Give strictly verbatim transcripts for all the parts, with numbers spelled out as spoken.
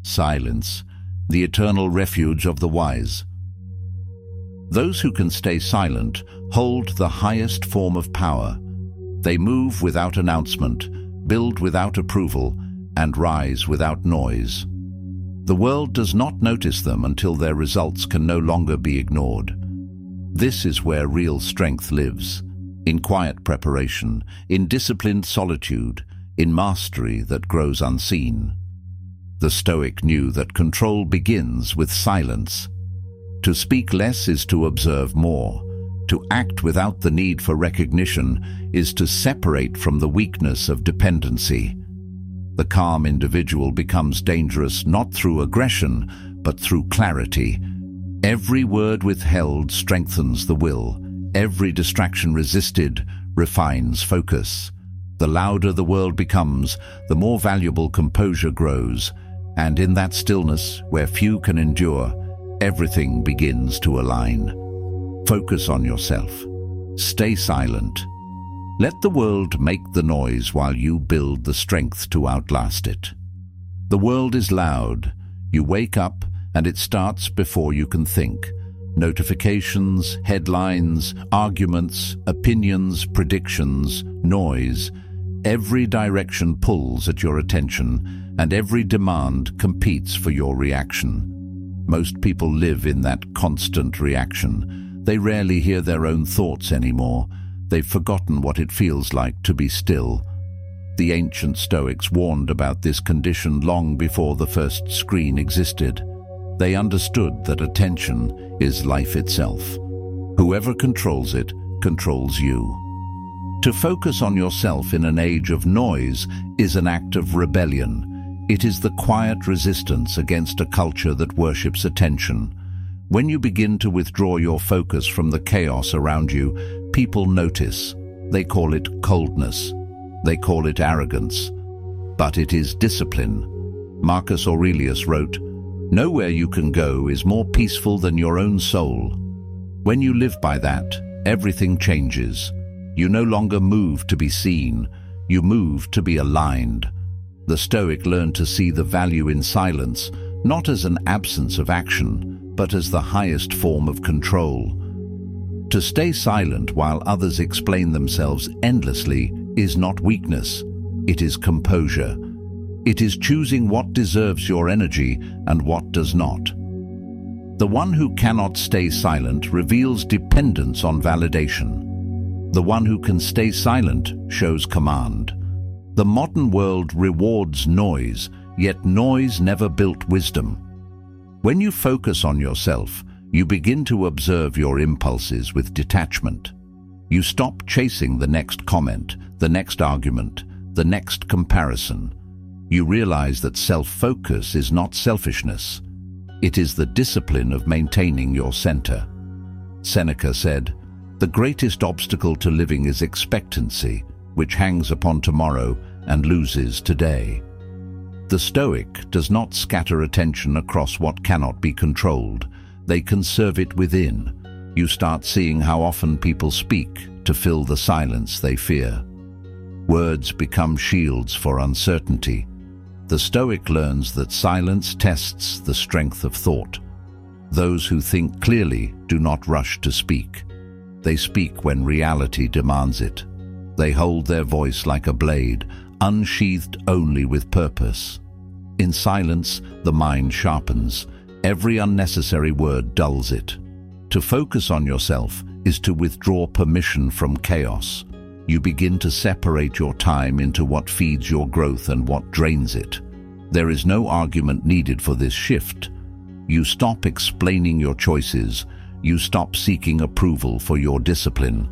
Silence, the eternal refuge of the wise. Those who can stay silent hold the highest form of power. They move without announcement, build without approval, and rise without noise. The world does not notice them until their results can no longer be ignored. This is where real strength lives, in quiet preparation, in disciplined solitude, in mastery that grows unseen. The Stoic knew that control begins with silence. To speak less is to observe more. To act without the need for recognition is to separate from the weakness of dependency. The calm individual becomes dangerous not through aggression, but through clarity. Every word withheld strengthens the will. Every distraction resisted refines focus. The louder the world becomes, the more valuable composure grows. And in that stillness, where few can endure, everything begins to align. Focus on yourself. Stay silent. Let the world make the noise while you build the strength to outlast it. The world is loud. You wake up, and it starts before you can think. Notifications, headlines, arguments, opinions, predictions, noise. Every direction pulls at your attention, and every demand competes for your reaction. Most people live in that constant reaction. They rarely hear their own thoughts anymore. They've forgotten what it feels like to be still. The ancient Stoics warned about this condition long before the first screen existed. They understood that attention is life itself. Whoever controls it controls you. To focus on yourself in an age of noise is an act of rebellion. It is the quiet resistance against a culture that worships attention. When you begin to withdraw your focus from the chaos around you, people notice. They call it coldness. They call it arrogance. But it is discipline. Marcus Aurelius wrote, "Nowhere you can go is more peaceful than your own soul." When you live by that, everything changes. You no longer move to be seen. You move to be aligned. The Stoic learned to see the value in silence, not as an absence of action, but as the highest form of control. To stay silent while others explain themselves endlessly is not weakness, it is composure. It is choosing what deserves your energy and what does not. The one who cannot stay silent reveals dependence on validation. The one who can stay silent shows command. The modern world rewards noise, yet noise never built wisdom. When you focus on yourself, you begin to observe your impulses with detachment. You stop chasing the next comment, the next argument, the next comparison. You realize that self-focus is not selfishness. It is the discipline of maintaining your center. Seneca said, "The greatest obstacle to living is expectancy, which hangs upon tomorrow and loses today." The Stoic does not scatter attention across what cannot be controlled. They conserve it within. You start seeing how often people speak to fill the silence they fear. Words become shields for uncertainty. The Stoic learns that silence tests the strength of thought. Those who think clearly do not rush to speak. They speak when reality demands it. They hold their voice like a blade, unsheathed only with purpose. In silence, the mind sharpens. Every unnecessary word dulls it. To focus on yourself is to withdraw permission from chaos. You begin to separate your time into what feeds your growth and what drains it. There is no argument needed for this shift. You stop explaining your choices. You stop seeking approval for your discipline.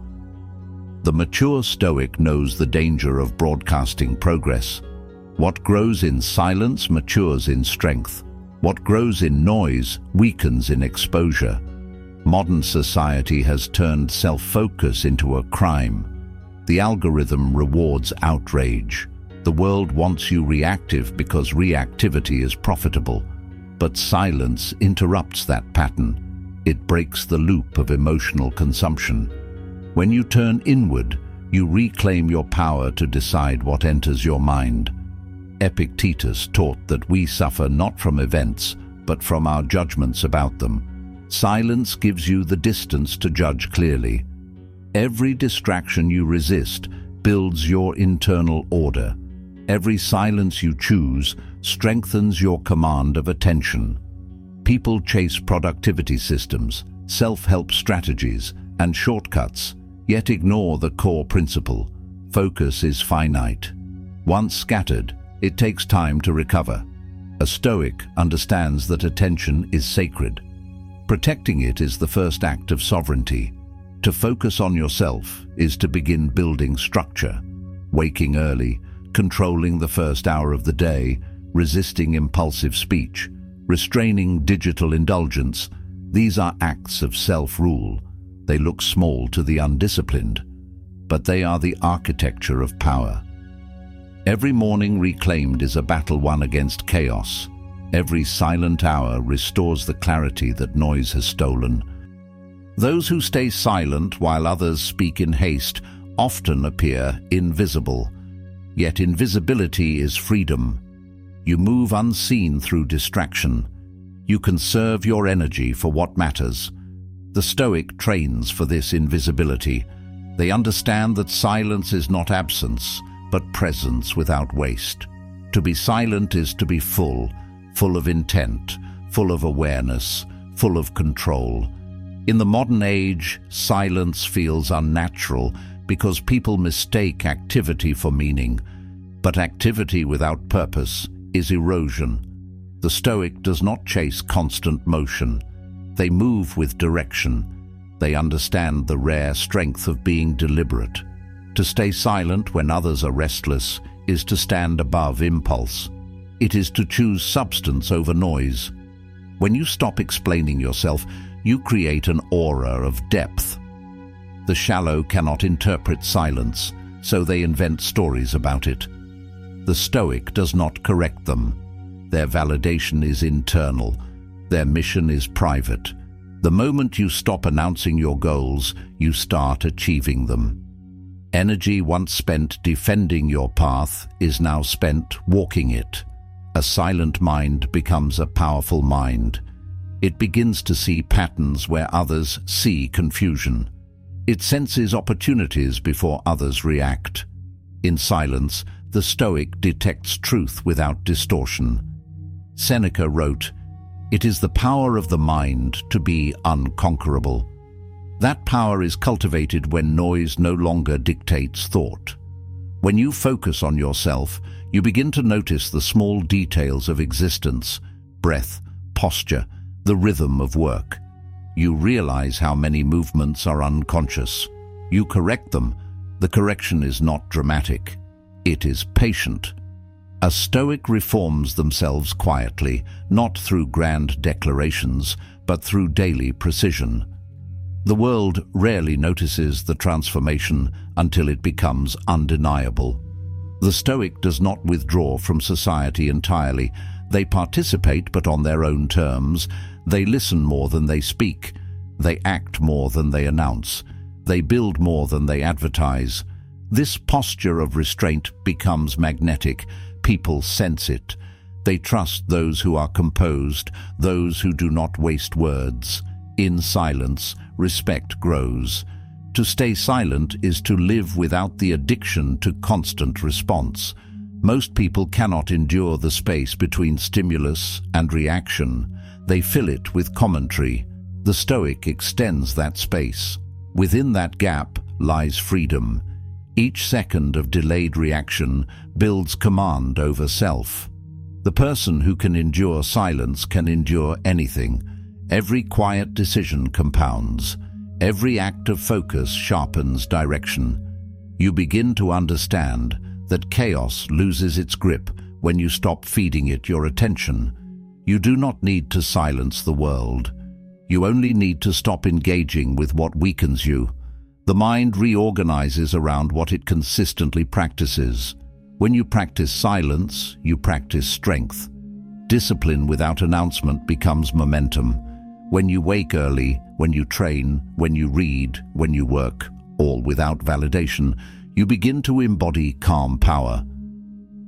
The mature Stoic knows the danger of broadcasting progress. What grows in silence matures in strength. What grows in noise weakens in exposure. Modern society has turned self-focus into a crime. The algorithm rewards outrage. The world wants you reactive because reactivity is profitable. But silence interrupts that pattern. It breaks the loop of emotional consumption. When you turn inward, you reclaim your power to decide what enters your mind. Epictetus taught that we suffer not from events, but from our judgments about them. Silence gives you the distance to judge clearly. Every distraction you resist builds your internal order. Every silence you choose strengthens your command of attention. People chase productivity systems, self-help strategies, and shortcuts, yet ignore the core principle. Focus is finite. Once scattered, it takes time to recover. A Stoic understands that attention is sacred. Protecting it is the first act of sovereignty. To focus on yourself is to begin building structure. Waking early, controlling the first hour of the day, resisting impulsive speech, restraining digital indulgence, these are acts of self-rule. They look small to the undisciplined, but they are the architecture of power. Every morning reclaimed is a battle won against chaos. Every silent hour restores the clarity that noise has stolen. Those who stay silent while others speak in haste often appear invisible. Yet invisibility is freedom. You move unseen through distraction. You conserve your energy for what matters. The Stoic trains for this invisibility. They understand that silence is not absence, but presence without waste. To be silent is to be full, full of intent, full of awareness, full of control. In the modern age, silence feels unnatural because people mistake activity for meaning. But activity without purpose is erosion. The Stoic does not chase constant motion. They move with direction. They understand the rare strength of being deliberate. To stay silent when others are restless is to stand above impulse. It is to choose substance over noise. When you stop explaining yourself, you create an aura of depth. The shallow cannot interpret silence, so they invent stories about it. The Stoic does not correct them. Their validation is internal. Their mission is private. The moment you stop announcing your goals, you start achieving them. Energy once spent defending your path is now spent walking it. A silent mind becomes a powerful mind. It begins to see patterns where others see confusion. It senses opportunities before others react. In silence, the Stoic detects truth without distortion. Seneca wrote, "It is the power of the mind to be unconquerable." That power is cultivated when noise no longer dictates thought. When you focus on yourself, you begin to notice the small details of existence, breath, posture, the rhythm of work. You realize how many movements are unconscious. You correct them. The correction is not dramatic. It is patient. A Stoic reforms themselves quietly, not through grand declarations, but through daily precision. The world rarely notices the transformation until it becomes undeniable. The Stoic does not withdraw from society entirely. They participate, but on their own terms. They listen more than they speak. They act more than they announce. They build more than they advertise. This posture of restraint becomes magnetic. People sense it. They trust those who are composed, those who do not waste words. In silence, respect grows. To stay silent is to live without the addiction to constant response. Most people cannot endure the space between stimulus and reaction. They fill it with commentary. The Stoic extends that space. Within that gap lies freedom. Each second of delayed reaction builds command over self. The person who can endure silence can endure anything. Every quiet decision compounds. Every act of focus sharpens direction. You begin to understand that chaos loses its grip when you stop feeding it your attention. You do not need to silence the world. You only need to stop engaging with what weakens you. The mind reorganizes around what it consistently practices. When you practice silence, you practice strength. Discipline without announcement becomes momentum. When you wake early, when you train, when you read, when you work, all without validation, you begin to embody calm power.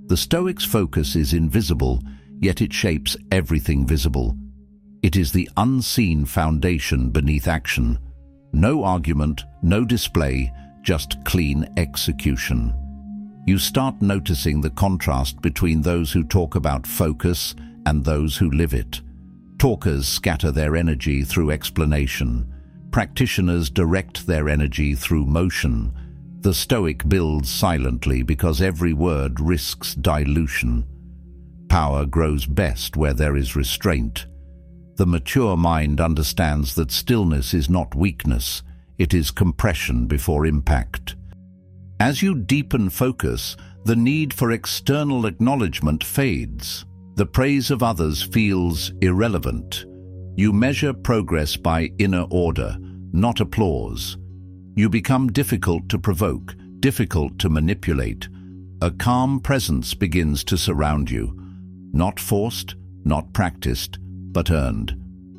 The Stoic's focus is invisible, yet it shapes everything visible. It is the unseen foundation beneath action. No argument, no display, just clean execution. You start noticing the contrast between those who talk about focus and those who live it. Talkers scatter their energy through explanation. Practitioners direct their energy through motion. The Stoic builds silently because every word risks dilution. Power grows best where there is restraint. The mature mind understands that stillness is not weakness, it is compression before impact. As you deepen focus, the need for external acknowledgement fades. The praise of others feels irrelevant. You measure progress by inner order, not applause. You become difficult to provoke, difficult to manipulate. A calm presence begins to surround you, not forced, not practiced, but earned.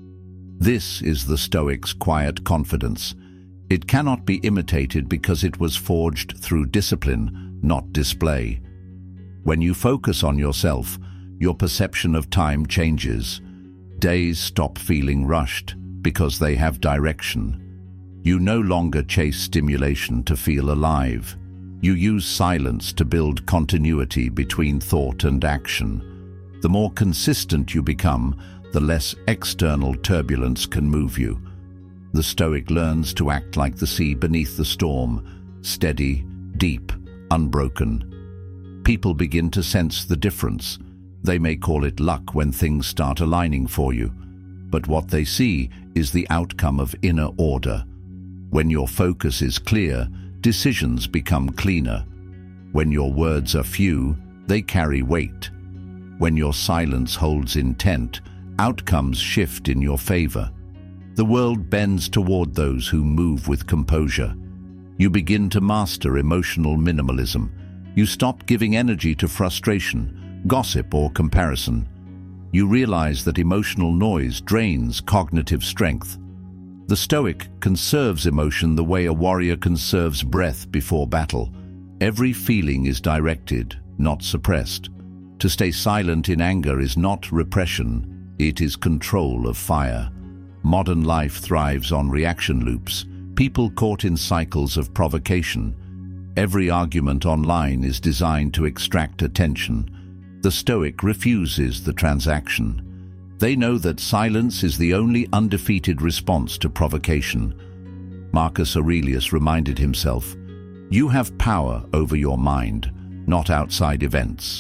This is the Stoic's quiet confidence. It cannot be imitated because it was forged through discipline, not display. When you focus on yourself, your perception of time changes. Days stop feeling rushed because they have direction. You no longer chase stimulation to feel alive. You use silence to build continuity between thought and action. The more consistent you become, the less external turbulence can move you. The Stoic learns to act like the sea beneath the storm, steady, deep, unbroken. People begin to sense the difference. They may call it luck when things start aligning for you, but what they see is the outcome of inner order. When your focus is clear, decisions become cleaner. When your words are few, they carry weight. When your silence holds intent, outcomes shift in your favor. The world bends toward those who move with composure. You begin to master emotional minimalism. You stop giving energy to frustration, gossip, or comparison. You realize that emotional noise drains cognitive strength. The Stoic conserves emotion the way a warrior conserves breath before battle. Every feeling is directed, not suppressed. To stay silent in anger is not repression, it is control of fire. Modern life thrives on reaction loops, people caught in cycles of provocation. Every argument online is designed to extract attention. The Stoic refuses the transaction. They know that silence is the only undefeated response to provocation. Marcus Aurelius reminded himself, "You have power over your mind, not outside events."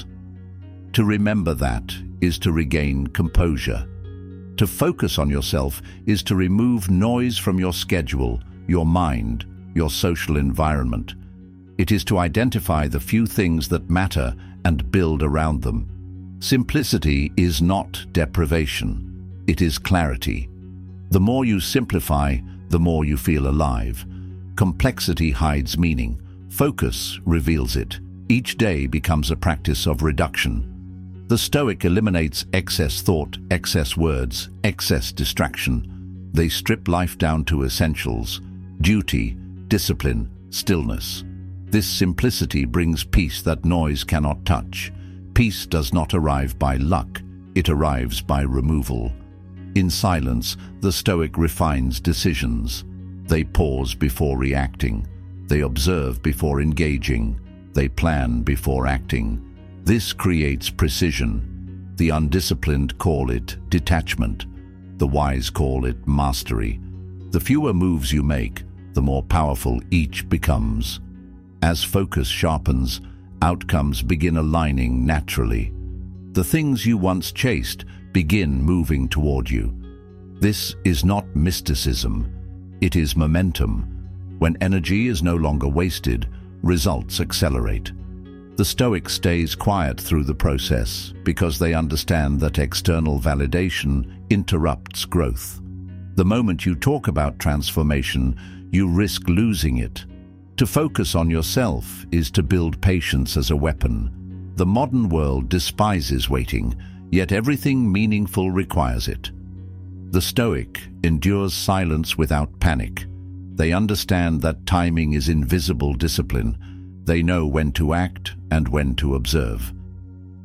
To remember that is to regain composure. To focus on yourself is to remove noise from your schedule, your mind, your social environment. It is to identify the few things that matter and build around them. Simplicity is not deprivation, it is clarity. The more you simplify, the more you feel alive. Complexity hides meaning. Focus reveals it. Each day becomes a practice of reduction. The Stoic eliminates excess thought, excess words, excess distraction. They strip life down to essentials: duty, discipline, stillness. This simplicity brings peace that noise cannot touch. Peace does not arrive by luck, it arrives by removal. In silence, the Stoic refines decisions. They pause before reacting. They observe before engaging. They plan before acting. This creates precision. The undisciplined call it detachment. The wise call it mastery. The fewer moves you make, the more powerful each becomes. As focus sharpens, outcomes begin aligning naturally. The things you once chased begin moving toward you. This is not mysticism, it is momentum. When energy is no longer wasted, results accelerate. The Stoic stays quiet through the process because they understand that external validation interrupts growth. The moment you talk about transformation, you risk losing it. To focus on yourself is to build patience as a weapon. The modern world despises waiting, yet everything meaningful requires it. The Stoic endures silence without panic. They understand that timing is invisible discipline. They know when to act and when to observe.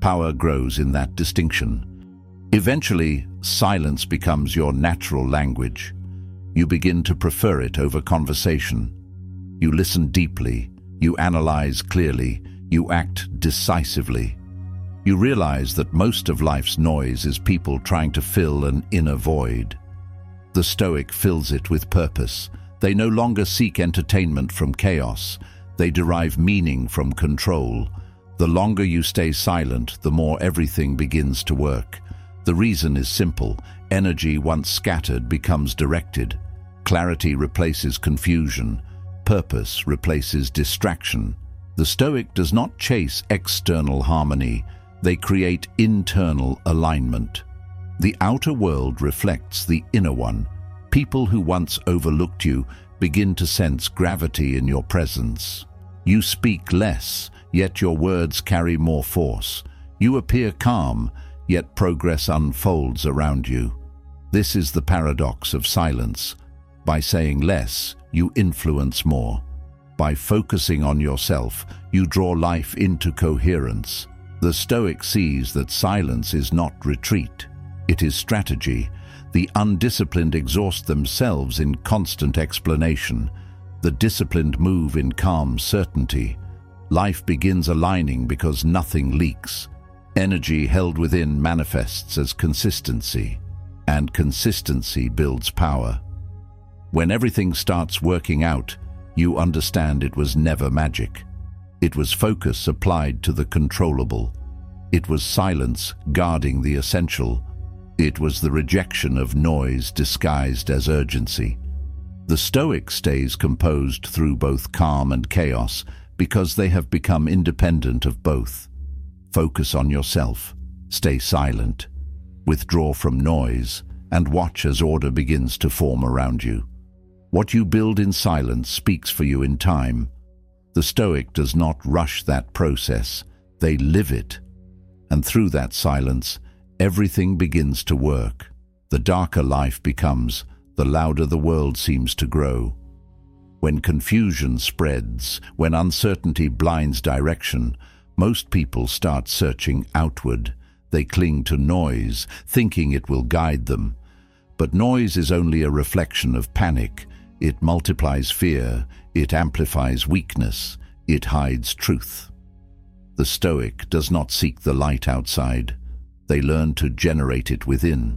Power grows in that distinction. Eventually, silence becomes your natural language. You begin to prefer it over conversation. You listen deeply, you analyze clearly, you act decisively. You realize that most of life's noise is people trying to fill an inner void. The Stoic fills it with purpose. They no longer seek entertainment from chaos. They derive meaning from control. The longer you stay silent, the more everything begins to work. The reason is simple. Energy once scattered becomes directed. Clarity replaces confusion. Purpose replaces distraction. The Stoic does not chase external harmony. They create internal alignment. The outer world reflects the inner one. People who once overlooked you begin to sense gravity in your presence. You speak less, yet your words carry more force. You appear calm, yet progress unfolds around you. This is the paradox of silence. By saying less, you influence more. By focusing on yourself, you draw life into coherence. The Stoic sees that silence is not retreat. It is strategy. The undisciplined exhaust themselves in constant explanation. The disciplined move in calm certainty. Life begins aligning because nothing leaks. Energy held within manifests as consistency, and consistency builds power. When everything starts working out, you understand it was never magic. It was focus applied to the controllable. It was silence guarding the essential. It was the rejection of noise disguised as urgency. The Stoic stays composed through both calm and chaos because they have become independent of both. Focus on yourself, stay silent, withdraw from noise, and watch as order begins to form around you. What you build in silence speaks for you in time. The Stoic does not rush that process, they live it. And through that silence, everything begins to work. The darker life becomes, the louder the world seems to grow. When confusion spreads, when uncertainty blinds direction, most people start searching outward. They cling to noise, thinking it will guide them. But noise is only a reflection of panic. It multiplies fear, it amplifies weakness, it hides truth. The Stoic does not seek the light outside. They learn to generate it within.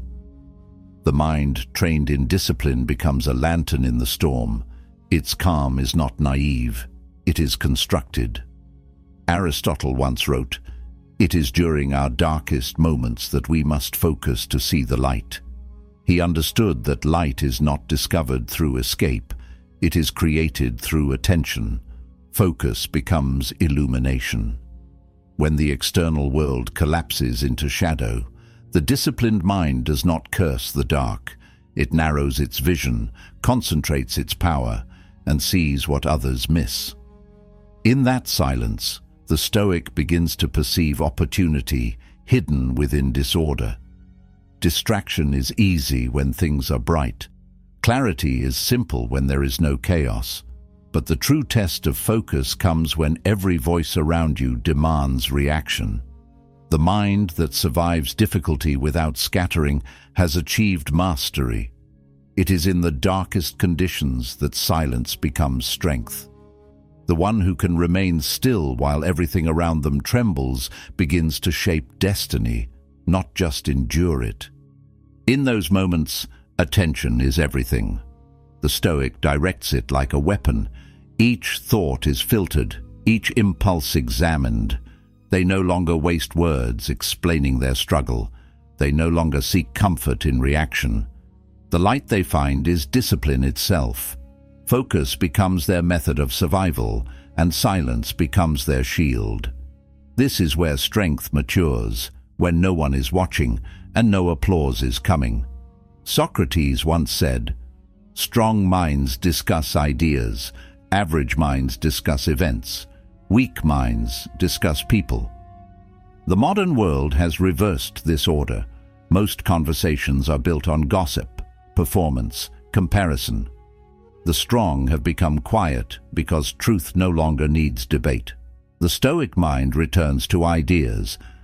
The mind trained in discipline becomes a lantern in the storm. Its calm is not naive, it is constructed. Aristotle once wrote, "It is during our darkest moments that we must focus to see the light." He understood that light is not discovered through escape, it is created through attention. Focus becomes illumination. When the external world collapses into shadow, the disciplined mind does not curse the dark. It narrows its vision, concentrates its power, and sees what others miss. In that silence, the Stoic begins to perceive opportunity hidden within disorder. Distraction is easy when things are bright. Clarity is simple when there is no chaos. But the true test of focus comes when every voice around you demands reaction. The mind that survives difficulty without scattering has achieved mastery. It is in the darkest conditions that silence becomes strength. The one who can remain still while everything around them trembles begins to shape destiny, not just endure it. In those moments, attention is everything. The Stoic directs it like a weapon. Each thought is filtered, each impulse examined. They no longer waste words explaining their struggle. They no longer seek comfort in reaction. The light they find is discipline itself. Focus becomes their method of survival, and silence becomes their shield. This is where strength matures, when no one is watching and no applause is coming. Socrates once said, "Strong minds discuss ideas, average minds discuss events, weak minds discuss people." The modern world has reversed this order. Most conversations are built on gossip, performance, comparison. The strong have become quiet because truth no longer needs debate. The Stoic mind returns to ideas.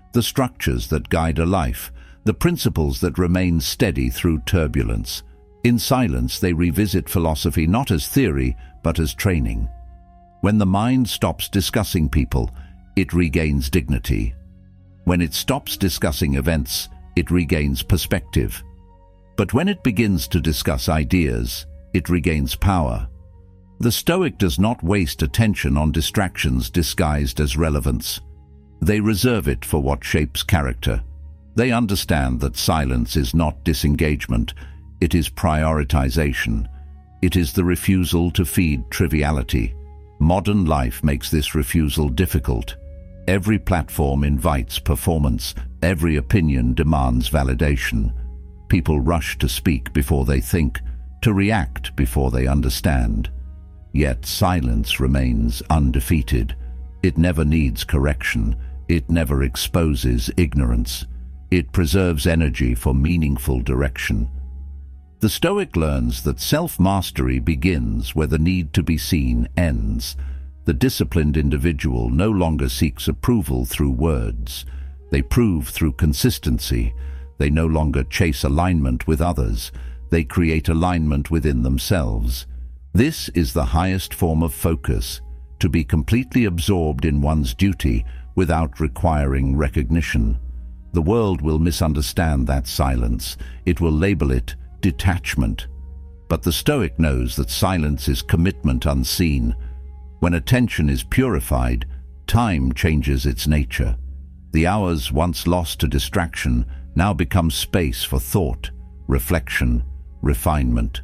the structures that guide a life, the principles that remain steady through turbulence. In silence, they revisit philosophy not as theory, but as training. When the mind stops discussing people, it regains dignity. When it stops discussing events, it regains perspective. But when it begins to discuss ideas, it regains power. The Stoic does not waste attention on distractions disguised as relevance. They reserve it for what shapes character. They understand that silence is not disengagement, it is prioritization. It is the refusal to feed triviality. Modern life makes this refusal difficult. Every platform invites performance, every opinion demands validation. People rush to speak before they think, to react before they understand. Yet silence remains undefeated. It never needs correction. It never exposes ignorance. It preserves energy for meaningful direction. The Stoic learns that self-mastery begins where the need to be seen ends. The disciplined individual no longer seeks approval through words. They prove through consistency. They no longer chase alignment with others. They create alignment within themselves. This is the highest form of focus, to be completely absorbed in one's duty without requiring recognition. The world will misunderstand that silence. It will label it detachment. But the Stoic knows that silence is commitment unseen. When attention is purified, time changes its nature. The hours once lost to distraction now become space for thought, reflection, refinement.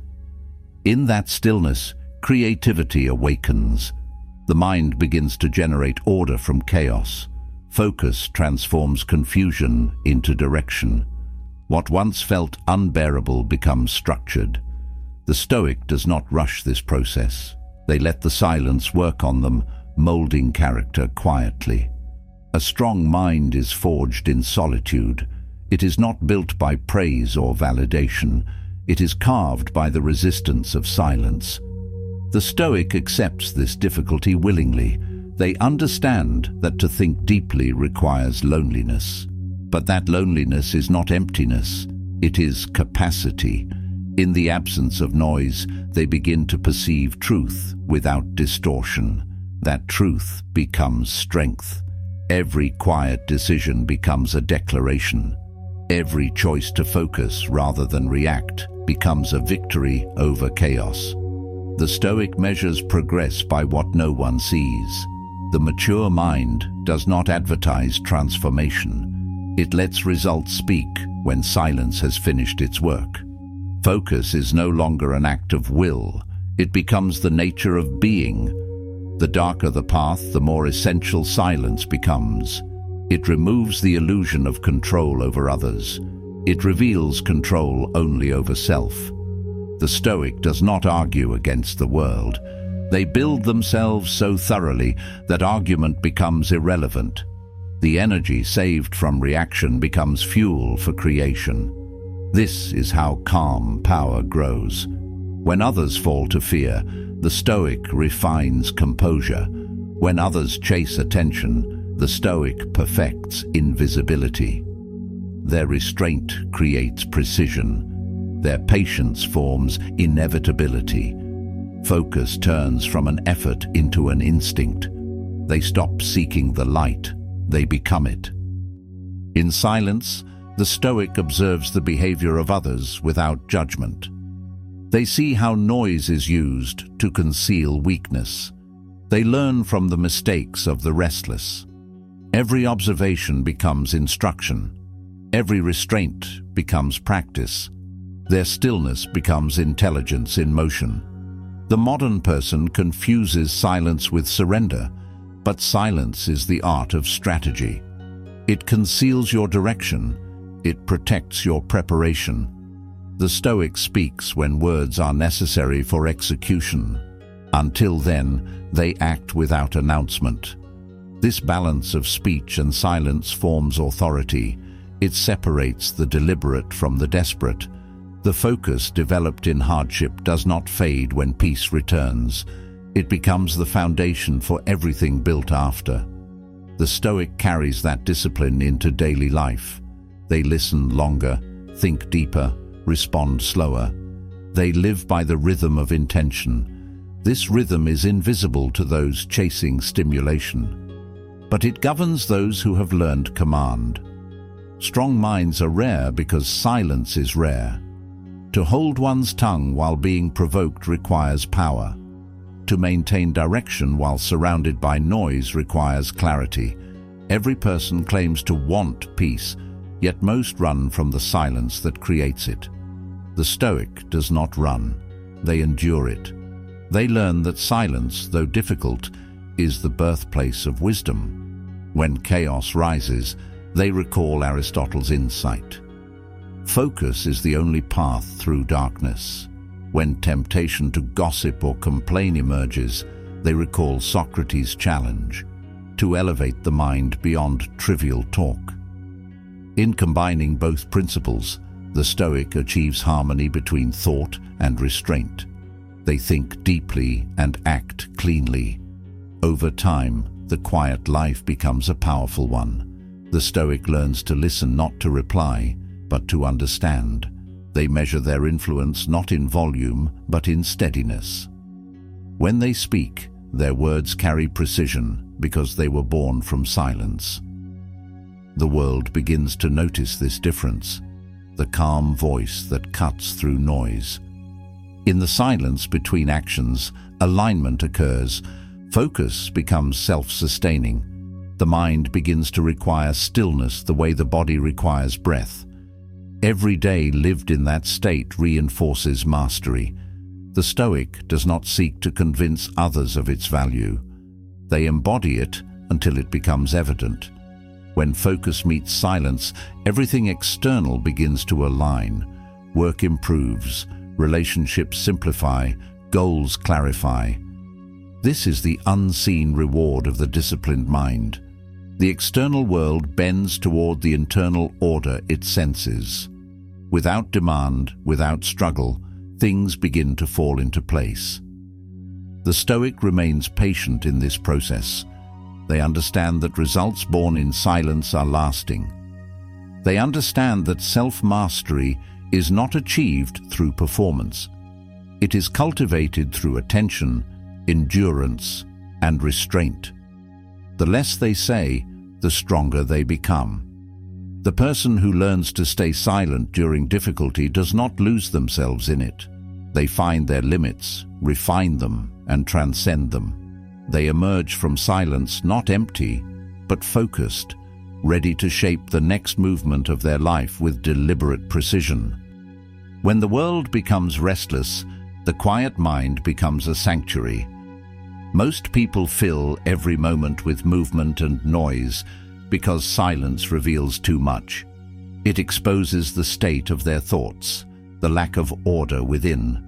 In that stillness, creativity awakens. The mind begins to generate order from chaos. Focus transforms confusion into direction. What once felt unbearable becomes structured. The Stoic does not rush this process. They let the silence work on them, molding character quietly. A strong mind is forged in solitude. It is not built by praise or validation. It is carved by the resistance of silence. The Stoic accepts this difficulty willingly. They understand that to think deeply requires loneliness. But that loneliness is not emptiness. It is capacity. In the absence of noise, they begin to perceive truth without distortion. That truth becomes strength. Every quiet decision becomes a declaration. Every choice to focus rather than react becomes a victory over chaos. The Stoic measures progress by what no one sees. The mature mind does not advertise transformation. It lets results speak when silence has finished its work. Focus is no longer an act of will. It becomes the nature of being. The darker the path, the more essential silence becomes. It removes the illusion of control over others. It reveals control only over self. The Stoic does not argue against the world. They build themselves so thoroughly that argument becomes irrelevant. The energy saved from reaction becomes fuel for creation. This is how calm power grows. When others fall to fear, the Stoic refines composure. When others chase attention, the Stoic perfects invisibility. Their restraint creates precision. Their patience forms inevitability. Focus turns from an effort into an instinct. They stop seeking the light. They become it. In silence, the Stoic observes the behavior of others without judgment. They see how noise is used to conceal weakness. They learn from the mistakes of the restless. Every observation becomes instruction. Every restraint becomes practice. Their stillness becomes intelligence in motion. The modern person confuses silence with surrender, but silence is the art of strategy. It conceals your direction. It protects your preparation. The Stoic speaks when words are necessary for execution. Until then, they act without announcement. This balance of speech and silence forms authority. It separates the deliberate from the desperate. The focus developed in hardship does not fade when peace returns. It becomes the foundation for everything built after. The Stoic carries that discipline into daily life. They listen longer, think deeper, respond slower. They live by the rhythm of intention. This rhythm is invisible to those chasing stimulation, but it governs those who have learned command. Strong minds are rare because silence is rare. To hold one's tongue while being provoked requires power. To maintain direction while surrounded by noise requires clarity. Every person claims to want peace, yet most run from the silence that creates it. The Stoic does not run. They endure it. They learn that silence, though difficult, is the birthplace of wisdom. When chaos rises, they recall Aristotle's insight. Focus is the only path through darkness. When temptation to gossip or complain emerges, they recall Socrates' challenge to elevate the mind beyond trivial talk. In combining both principles, the Stoic achieves harmony between thought and restraint. They think deeply and act cleanly. Over time, the quiet life becomes a powerful one. The Stoic learns to listen, not to reply, but to understand. They measure their influence not in volume, but in steadiness. When they speak, their words carry precision because they were born from silence. The world begins to notice this difference, the calm voice that cuts through noise. In the silence between actions, alignment occurs. Focus becomes self-sustaining. The mind begins to require stillness the way the body requires breath. Every day lived in that state reinforces mastery. The Stoic does not seek to convince others of its value. They embody it until it becomes evident. When focus meets silence, everything external begins to align. Work improves, relationships simplify, goals clarify. This is the unseen reward of the disciplined mind. The external world bends toward the internal order it senses. Without demand, without struggle, things begin to fall into place. The Stoic remains patient in this process. They understand that results born in silence are lasting. They understand that self-mastery is not achieved through performance. It is cultivated through attention, endurance, and restraint. The less they say, the stronger they become. The person who learns to stay silent during difficulty does not lose themselves in it. They find their limits, refine them, and transcend them. They emerge from silence not empty, but focused, ready to shape the next movement of their life with deliberate precision. When the world becomes restless, the quiet mind becomes a sanctuary. Most people fill every moment with movement and noise because silence reveals too much. It exposes the state of their thoughts, the lack of order within.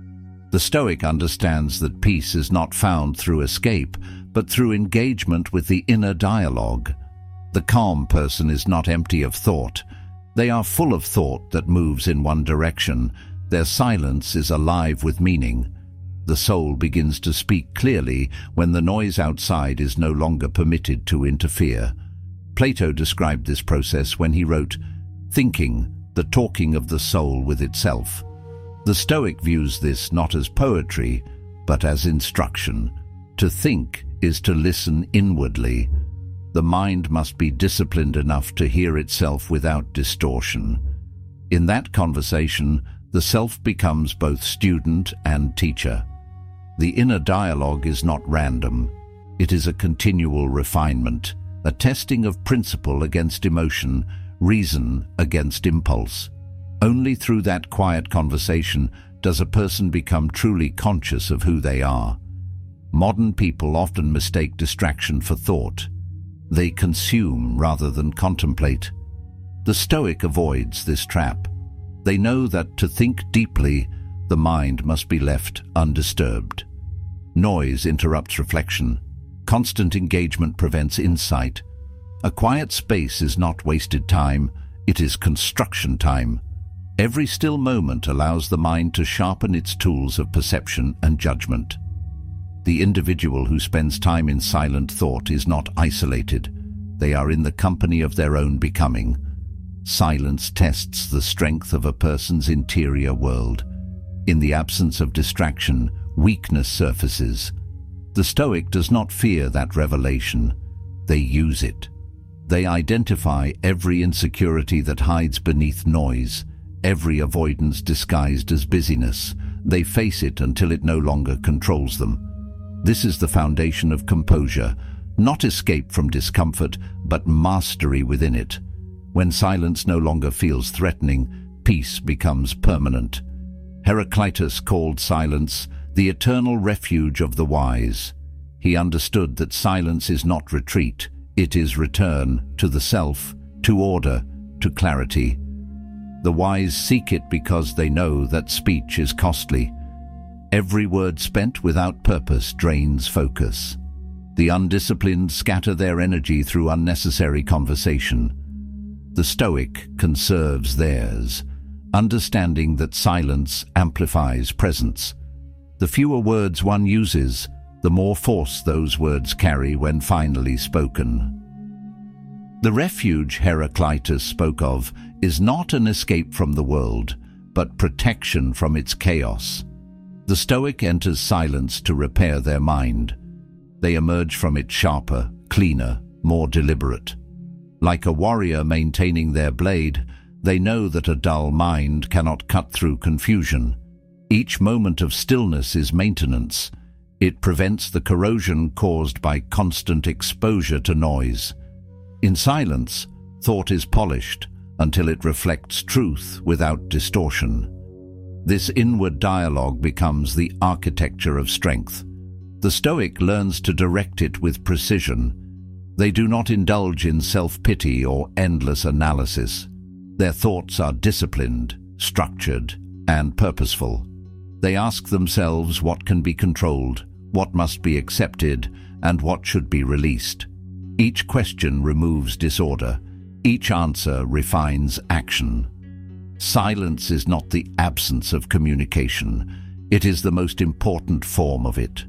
The Stoic understands that peace is not found through escape, but through engagement with the inner dialogue. The calm person is not empty of thought. They are full of thought that moves in one direction. Their silence is alive with meaning. The soul begins to speak clearly when the noise outside is no longer permitted to interfere. Plato described this process when he wrote, "Thinking, the talking of the soul with itself." The Stoic views this not as poetry, but as instruction. To think is to listen inwardly. The mind must be disciplined enough to hear itself without distortion. In that conversation, the self becomes both student and teacher. The inner dialogue is not random. It is a continual refinement, a testing of principle against emotion, reason against impulse. Only through that quiet conversation does a person become truly conscious of who they are. Modern people often mistake distraction for thought. They consume rather than contemplate. The Stoic avoids this trap. They know that to think deeply, the mind must be left undisturbed. Noise interrupts reflection. Constant engagement prevents insight. A quiet space is not wasted time, it is construction time. Every still moment allows the mind to sharpen its tools of perception and judgment. The individual who spends time in silent thought is not isolated. They are in the company of their own becoming. Silence tests the strength of a person's interior world. In the absence of distraction, weakness surfaces. The Stoic does not fear that revelation. They use it. They identify every insecurity that hides beneath noise, every avoidance disguised as busyness. They face it until it no longer controls them. This is the foundation of composure, not escape from discomfort, but mastery within it. When silence no longer feels threatening, peace becomes permanent. Heraclitus called silence the eternal refuge of the wise. He understood that silence is not retreat, it is return to the self, to order, to clarity. The wise seek it because they know that speech is costly. Every word spent without purpose drains focus. The undisciplined scatter their energy through unnecessary conversation. The Stoic conserves theirs, understanding that silence amplifies presence. The fewer words one uses, the more force those words carry when finally spoken. The refuge Heraclitus spoke of is not an escape from the world, but protection from its chaos. The Stoic enters silence to repair their mind. They emerge from it sharper, cleaner, more deliberate. Like a warrior maintaining their blade, they know that a dull mind cannot cut through confusion. Each moment of stillness is maintenance. It prevents the corrosion caused by constant exposure to noise. In silence, thought is polished until it reflects truth without distortion. This inward dialogue becomes the architecture of strength. The Stoic learns to direct it with precision. They do not indulge in self-pity or endless analysis. Their thoughts are disciplined, structured, and purposeful. They ask themselves what can be controlled, what must be accepted, and what should be released. Each question removes disorder. Each answer refines action. Silence is not the absence of communication. It is the most important form of it.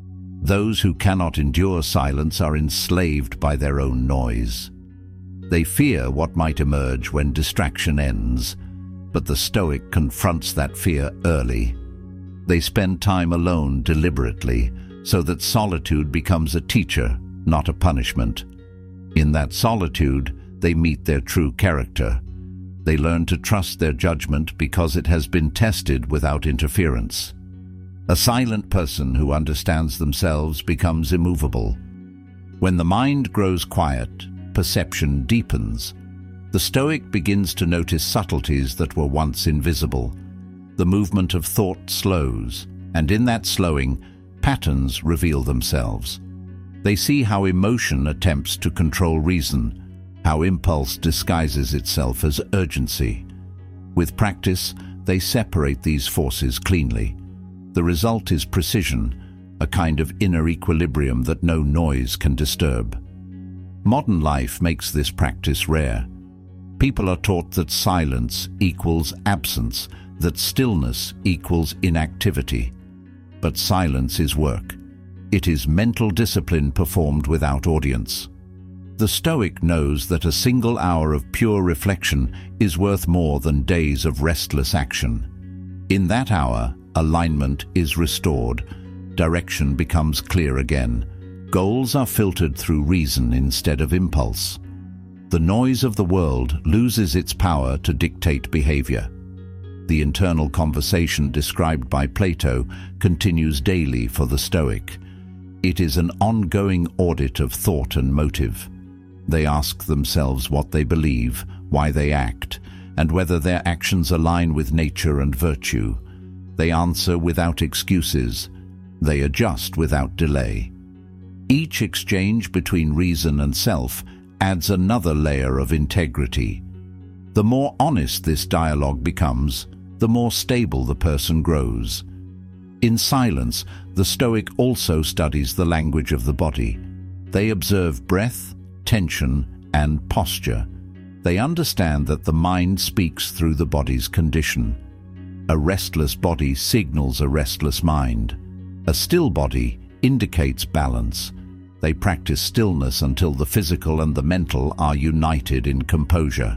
Those who cannot endure silence are enslaved by their own noise. They fear what might emerge when distraction ends, but the Stoic confronts that fear early. They spend time alone deliberately, so that solitude becomes a teacher, not a punishment. In that solitude, they meet their true character. They learn to trust their judgment because it has been tested without interference. A silent person who understands themselves becomes immovable. When the mind grows quiet, perception deepens. The Stoic begins to notice subtleties that were once invisible. The movement of thought slows, and in that slowing, patterns reveal themselves. They see how emotion attempts to control reason, how impulse disguises itself as urgency. With practice, they separate these forces cleanly. The result is precision, a kind of inner equilibrium that no noise can disturb. Modern life makes this practice rare. People are taught that silence equals absence, that stillness equals inactivity. But silence is work. It is mental discipline performed without audience. The Stoic knows that a single hour of pure reflection is worth more than days of restless action. In that hour, alignment is restored, direction becomes clear again, goals are filtered through reason instead of impulse. The noise of the world loses its power to dictate behavior. The internal conversation described by Plato continues daily for the Stoic. It is an ongoing audit of thought and motive. They ask themselves what they believe, why they act, and whether their actions align with nature and virtue. They answer without excuses. They adjust without delay. Each exchange between reason and self adds another layer of integrity. The more honest this dialogue becomes, the more stable the person grows. In silence, the Stoic also studies the language of the body. They observe breath, tension, and posture. They understand that the mind speaks through the body's condition. A restless body signals a restless mind. A still body indicates balance. They practice stillness until the physical and the mental are united in composure.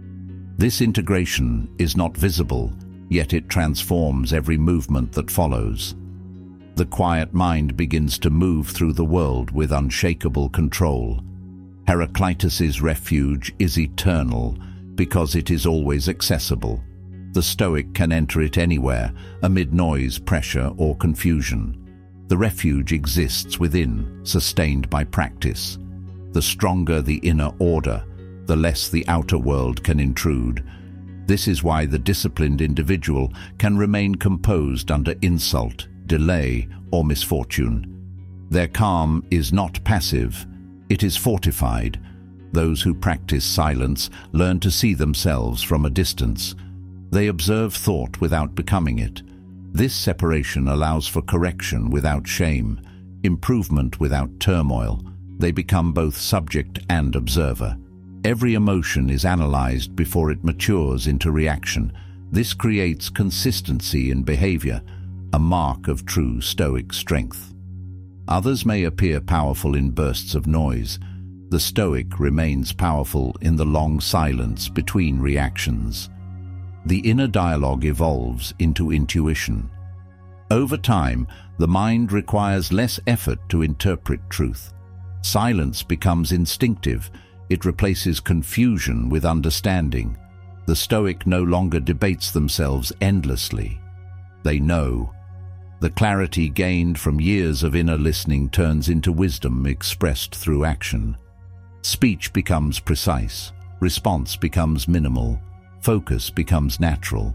This integration is not visible, yet it transforms every movement that follows. The quiet mind begins to move through the world with unshakable control. Heraclitus's refuge is eternal because it is always accessible. The Stoic can enter it anywhere, amid noise, pressure, or confusion. The refuge exists within, sustained by practice. The stronger the inner order, the less the outer world can intrude. This is why the disciplined individual can remain composed under insult, delay, or misfortune. Their calm is not passive, it is fortified. Those who practice silence learn to see themselves from a distance. They observe thought without becoming it. This separation allows for correction without shame, improvement without turmoil. They become both subject and observer. Every emotion is analyzed before it matures into reaction. This creates consistency in behavior, a mark of true Stoic strength. Others may appear powerful in bursts of noise. The Stoic remains powerful in the long silence between reactions. The inner dialogue evolves into intuition. Over time, the mind requires less effort to interpret truth. Silence becomes instinctive. It replaces confusion with understanding. The Stoic no longer debates themselves endlessly. They know. The clarity gained from years of inner listening turns into wisdom expressed through action. Speech becomes precise. Response becomes minimal. Focus becomes natural.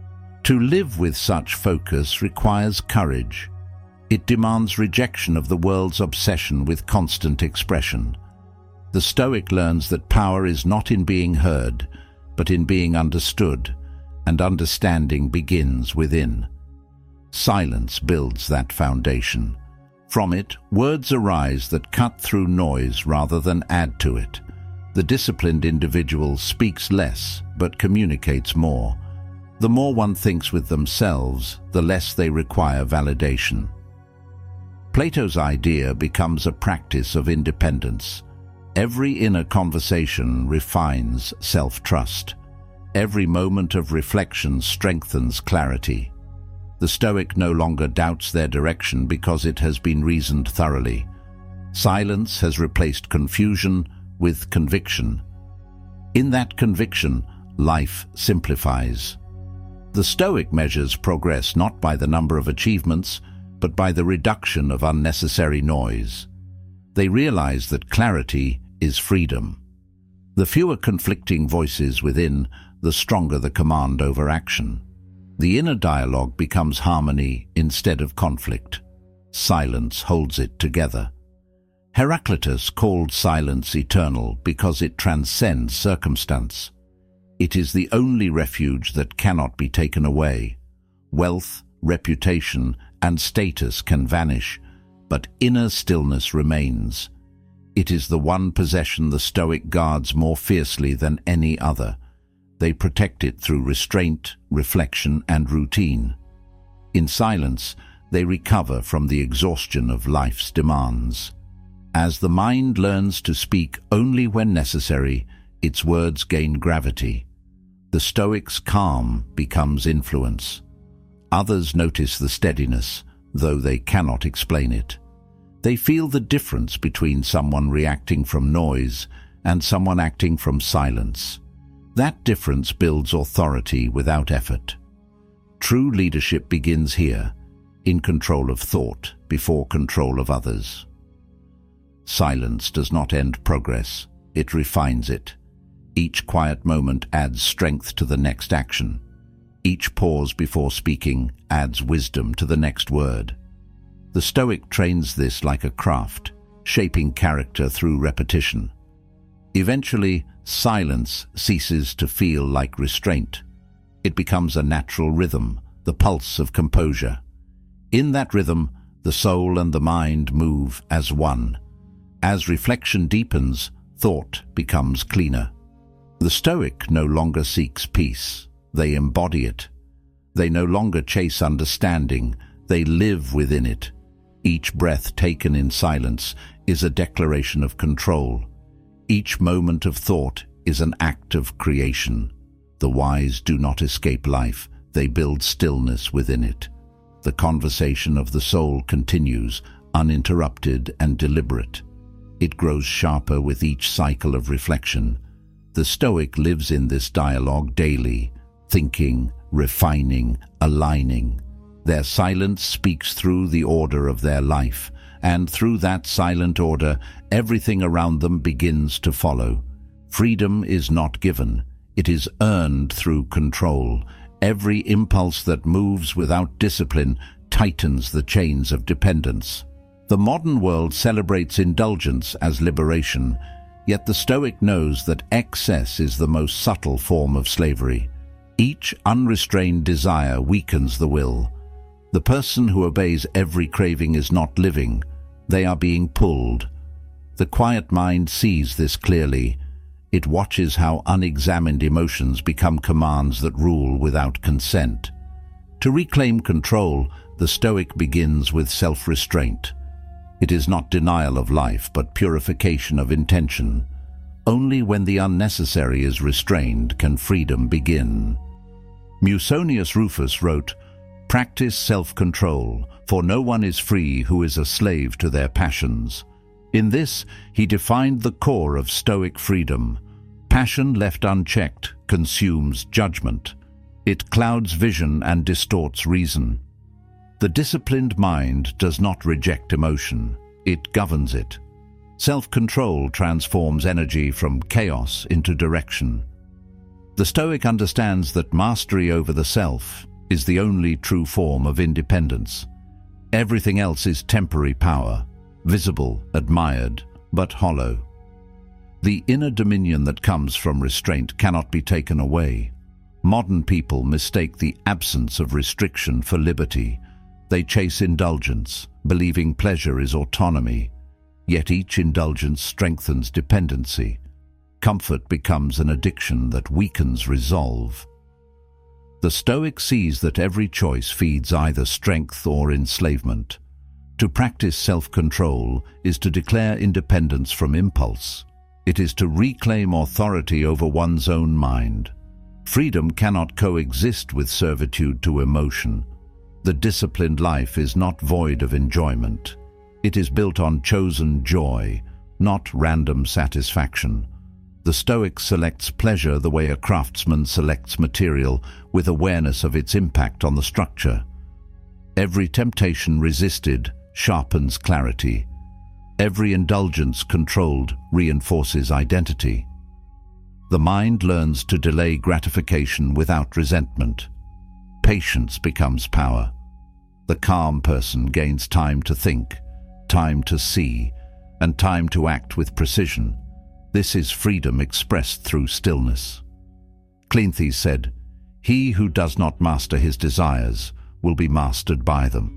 To live with such focus requires courage. It demands rejection of the world's obsession with constant expression. The Stoic learns that power is not in being heard, but in being understood, and understanding begins within. Silence builds that foundation. From it, words arise that cut through noise rather than add to it. The disciplined individual speaks less, but communicates more. The more one thinks with themselves, the less they require validation. Plato's idea becomes a practice of independence. Every inner conversation refines self-trust. Every moment of reflection strengthens clarity. The Stoic no longer doubts their direction because it has been reasoned thoroughly. Silence has replaced confusion with conviction. In that conviction, life simplifies. The Stoic measures progress not by the number of achievements, but by the reduction of unnecessary noise. They realize that clarity is freedom. The fewer conflicting voices within, the stronger the command over action. The inner dialogue becomes harmony instead of conflict. Silence holds it together. Heraclitus called silence eternal because it transcends circumstance. It is the only refuge that cannot be taken away. Wealth, reputation, and status can vanish, but inner stillness remains. It is the one possession the Stoic guards more fiercely than any other. They protect it through restraint, reflection, and routine. In silence, they recover from the exhaustion of life's demands. As the mind learns to speak only when necessary, its words gain gravity. The Stoic's calm becomes influence. Others notice the steadiness, though they cannot explain it. They feel the difference between someone reacting from noise and someone acting from silence. That difference builds authority without effort. True leadership begins here, in control of thought before control of others. Silence does not end progress, it refines it. Each quiet moment adds strength to the next action. Each pause before speaking adds wisdom to the next word. The Stoic trains this like a craft, shaping character through repetition. Eventually, silence ceases to feel like restraint. It becomes a natural rhythm, the pulse of composure. In that rhythm, the soul and the mind move as one. As reflection deepens, thought becomes cleaner. The Stoic no longer seeks peace, they embody it. They no longer chase understanding, they live within it. Each breath taken in silence is a declaration of control. Each moment of thought is an act of creation. The wise do not escape life, they build stillness within it. The conversation of the soul continues, uninterrupted and deliberate. It grows sharper with each cycle of reflection. The Stoic lives in this dialogue daily, thinking, refining, aligning. Their silence speaks through the order of their life, and through that silent order, everything around them begins to follow. Freedom is not given, it is earned through control. Every impulse that moves without discipline tightens the chains of dependence. The modern world celebrates indulgence as liberation, yet the Stoic knows that excess is the most subtle form of slavery. Each unrestrained desire weakens the will. The person who obeys every craving is not living, they are being pulled. The quiet mind sees this clearly. It watches how unexamined emotions become commands that rule without consent. To reclaim control, the Stoic begins with self-restraint. It is not denial of life, but purification of intention. Only when the unnecessary is restrained can freedom begin. Musonius Rufus wrote, "Practice self-control, for no one is free who is a slave to their passions." In this, he defined the core of Stoic freedom. Passion left unchecked consumes judgment. It clouds vision and distorts reason. The disciplined mind does not reject emotion, it governs it. Self-control transforms energy from chaos into direction. The Stoic understands that mastery over the self is the only true form of independence. Everything else is temporary power, visible, admired, but hollow. The inner dominion that comes from restraint cannot be taken away. Modern people mistake the absence of restriction for liberty. They chase indulgence, believing pleasure is autonomy. Yet each indulgence strengthens dependency. Comfort becomes an addiction that weakens resolve. The Stoic sees that every choice feeds either strength or enslavement. To practice self-control is to declare independence from impulse. It is to reclaim authority over one's own mind. Freedom cannot coexist with servitude to emotion. The disciplined life is not void of enjoyment. It is built on chosen joy, not random satisfaction. The Stoic selects pleasure the way a craftsman selects material, with awareness of its impact on the structure. Every temptation resisted sharpens clarity. Every indulgence controlled reinforces identity. The mind learns to delay gratification without resentment. Patience becomes power. The calm person gains time to think, time to see, and time to act with precision. This is freedom expressed through stillness. Cleanthes said, "He who does not master his desires will be mastered by them."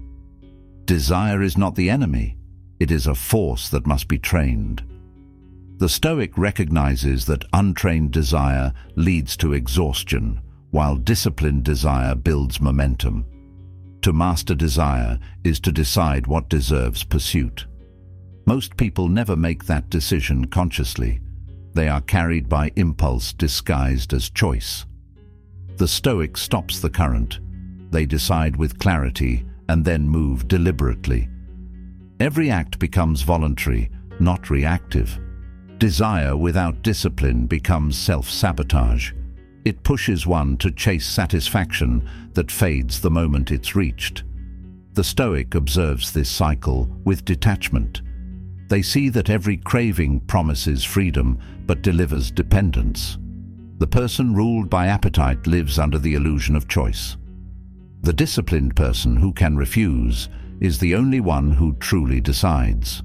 Desire is not the enemy. It is a force that must be trained. The Stoic recognizes that untrained desire leads to exhaustion, while disciplined desire builds momentum. To master desire is to decide what deserves pursuit. Most people never make that decision consciously. They are carried by impulse disguised as choice. The Stoic stops the current. They decide with clarity and then move deliberately. Every act becomes voluntary, not reactive. Desire without discipline becomes self-sabotage. It pushes one to chase satisfaction that fades the moment it's reached. The Stoic observes this cycle with detachment. They see that every craving promises freedom but delivers dependence. The person ruled by appetite lives under the illusion of choice. The disciplined person who can refuse is the only one who truly decides.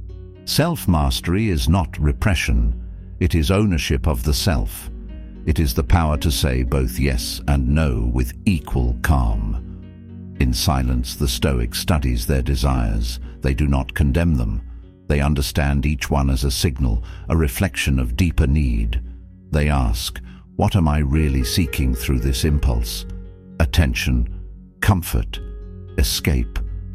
Self-mastery is not repression, it is ownership of the self. It is the power to say both yes and no with equal calm. In silence, the Stoic studies their desires. They do not condemn them. They understand each one as a signal, a reflection of deeper need. They ask, what am I really seeking through this impulse? Attention, comfort, escape.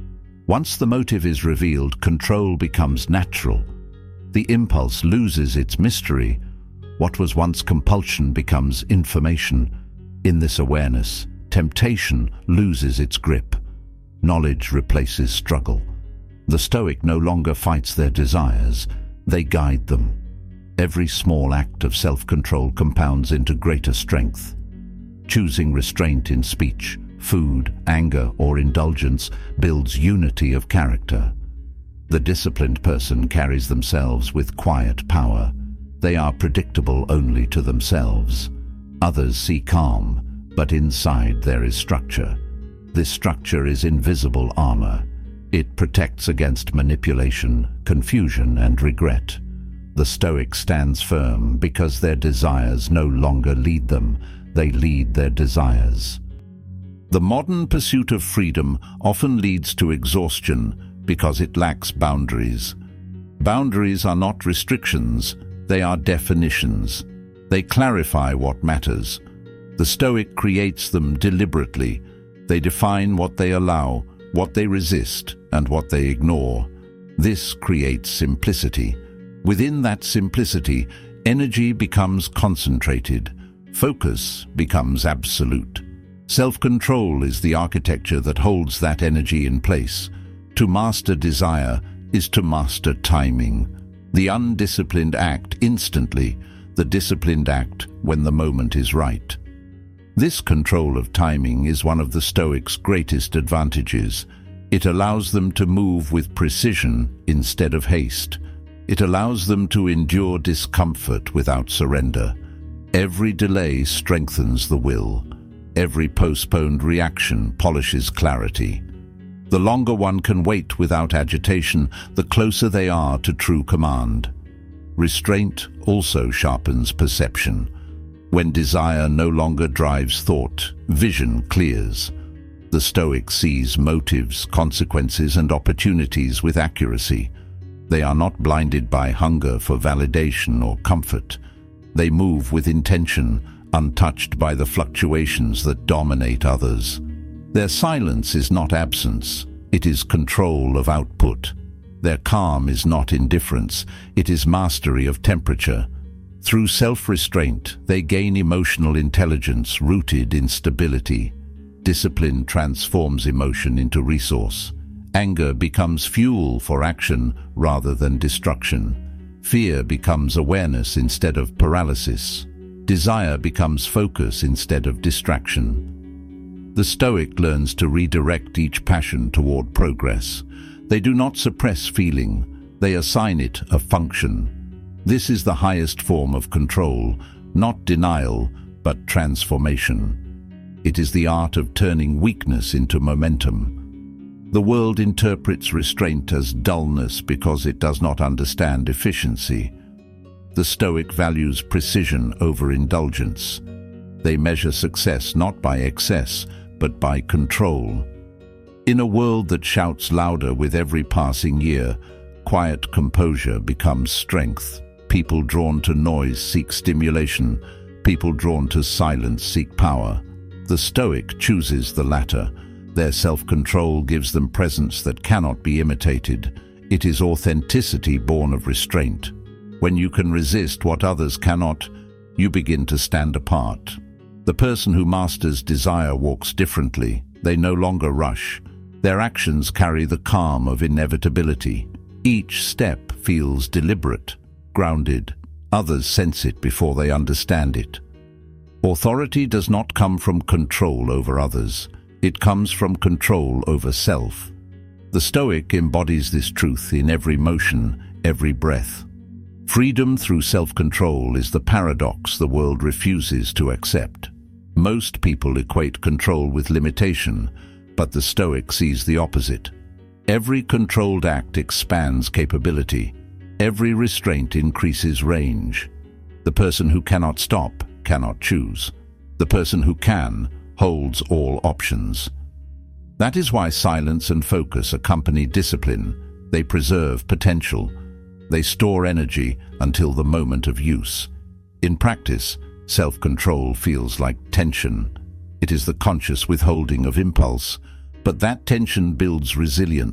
Once the motive is revealed, control becomes natural. The impulse loses its mystery. What was once compulsion becomes information. In this awareness, temptation loses its grip. Knowledge replaces struggle. The Stoic no longer fights their desires, they guide them. Every small act of self-control compounds into greater strength. Choosing restraint in speech, food, anger, or indulgence builds unity of character. The disciplined person carries themselves with quiet power. They are predictable only to themselves. Others see calm, but inside there is structure. This structure is invisible armor. It protects against manipulation, confusion, and regret. The Stoic stands firm because their desires no longer lead them, they lead their desires. The modern pursuit of freedom often leads to exhaustion because it lacks boundaries. Boundaries are not restrictions, they are definitions. They clarify what matters. The Stoic creates them deliberately. They define what they allow, what they resist, and what they ignore. This creates simplicity. Within that simplicity, energy becomes concentrated. Focus becomes absolute. Self-control is the architecture that holds that energy in place. To master desire is to master timing. The undisciplined act instantly, the disciplined act when the moment is right. This control of timing is one of the Stoics' greatest advantages. It allows them to move with precision instead of haste. It allows them to endure discomfort without surrender. Every delay strengthens the will. Every postponed reaction polishes clarity. The longer one can wait without agitation, the closer they are to true command. Restraint also sharpens perception. When desire no longer drives thought, vision clears. The Stoic sees motives, consequences, and opportunities with accuracy. They are not blinded by hunger for validation or comfort. They move with intention, untouched by the fluctuations that dominate others. Their silence is not absence, it is control of output. Their calm is not indifference, it is mastery of temperature. Through self-restraint, they gain emotional intelligence rooted in stability. Discipline transforms emotion into resource. Anger becomes fuel for action rather than destruction. Fear becomes awareness instead of paralysis. Desire becomes focus instead of distraction. The Stoic learns to redirect each passion toward progress. They do not suppress feeling, they assign it a function. This is the highest form of control, not denial, but transformation. It is the art of turning weakness into momentum. The world interprets restraint as dullness because it does not understand efficiency. The Stoic values precision over indulgence. They measure success not by excess, but by control. In a world that shouts louder with every passing year, quiet composure becomes strength. People drawn to noise seek stimulation. People drawn to silence seek power. The Stoic chooses the latter. Their self-control gives them presence that cannot be imitated. It is authenticity born of restraint. When you can resist what others cannot, you begin to stand apart. The person who masters desire walks differently. They no longer rush. Their actions carry the calm of inevitability. Each step feels deliberate, grounded. Others sense it before they understand it. Authority does not come from control over others. It comes from control over self. The Stoic embodies this truth in every motion, every breath. Freedom through self-control is the paradox the world refuses to accept. Most people equate control with limitation, but the Stoic sees the opposite. Every controlled act expands capability. Every restraint increases range. The person who cannot stop cannot choose. The person who can holds all options. That is why silence and focus accompany discipline. They preserve potential. They store energy until the moment of use. In practice, self-control feels like tension. It is the conscious withholding of impulse, but that tension builds resilience.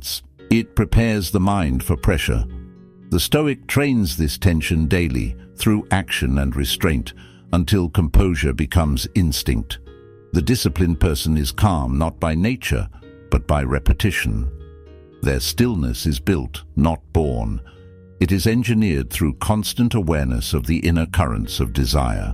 It prepares the mind for pressure. The Stoic trains this tension daily through action and restraint until composure becomes instinct. The disciplined person is calm not by nature, but by repetition. Their stillness is built, not born. It is engineered through constant awareness of the inner currents of desire.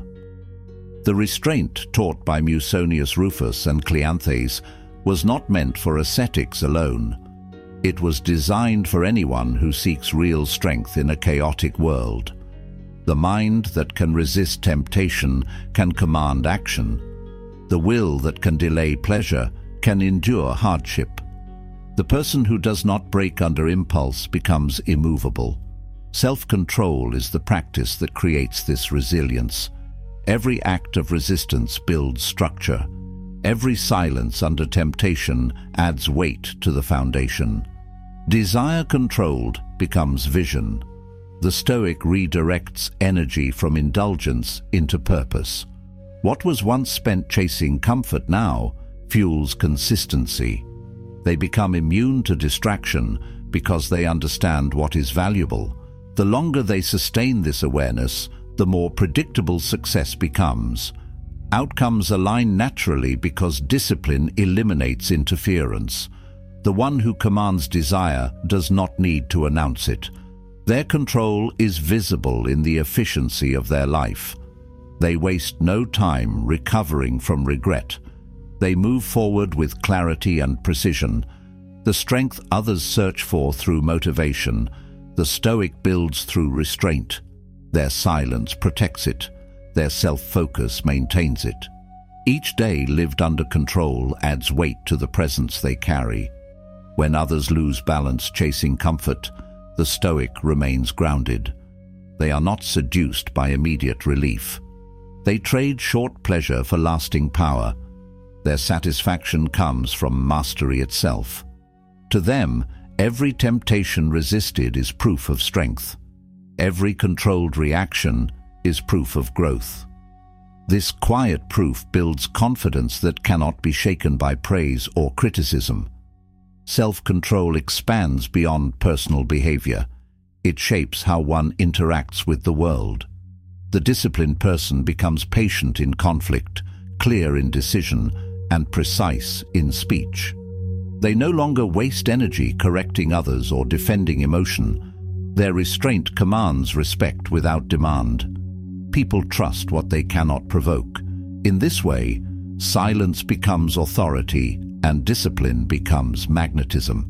The restraint taught by Musonius Rufus and Cleanthes was not meant for ascetics alone. It was designed for anyone who seeks real strength in a chaotic world. The mind that can resist temptation can command action. The will that can delay pleasure can endure hardship. The person who does not break under impulse becomes immovable. Self-control is the practice that creates this resilience. Every act of resistance builds structure. Every silence under temptation adds weight to the foundation. Desire controlled becomes vision. The Stoic redirects energy from indulgence into purpose. What was once spent chasing comfort now fuels consistency. They become immune to distraction because they understand what is valuable. The longer they sustain this awareness, the more predictable success becomes. Outcomes align naturally because discipline eliminates interference. The one who commands desire does not need to announce it. Their control is visible in the efficiency of their life. They waste no time recovering from regret. They move forward with clarity and precision. The strength others search for through motivation, the Stoic builds through restraint. Their silence protects it. Their self-focus maintains it. Each day lived under control adds weight to the presence they carry. When others lose balance chasing comfort, the Stoic remains grounded. They are not seduced by immediate relief. They trade short pleasure for lasting power. Their satisfaction comes from mastery itself. To them, every temptation resisted is proof of strength. Every controlled reaction is proof of growth. This quiet proof builds confidence that cannot be shaken by praise or criticism. Self-control expands beyond personal behavior. It shapes how one interacts with the world. The disciplined person becomes patient in conflict, clear in decision, and precise in speech. They no longer waste energy correcting others or defending emotion. Their restraint commands respect without demand. People trust what they cannot provoke. In this way, silence becomes authority and discipline becomes magnetism.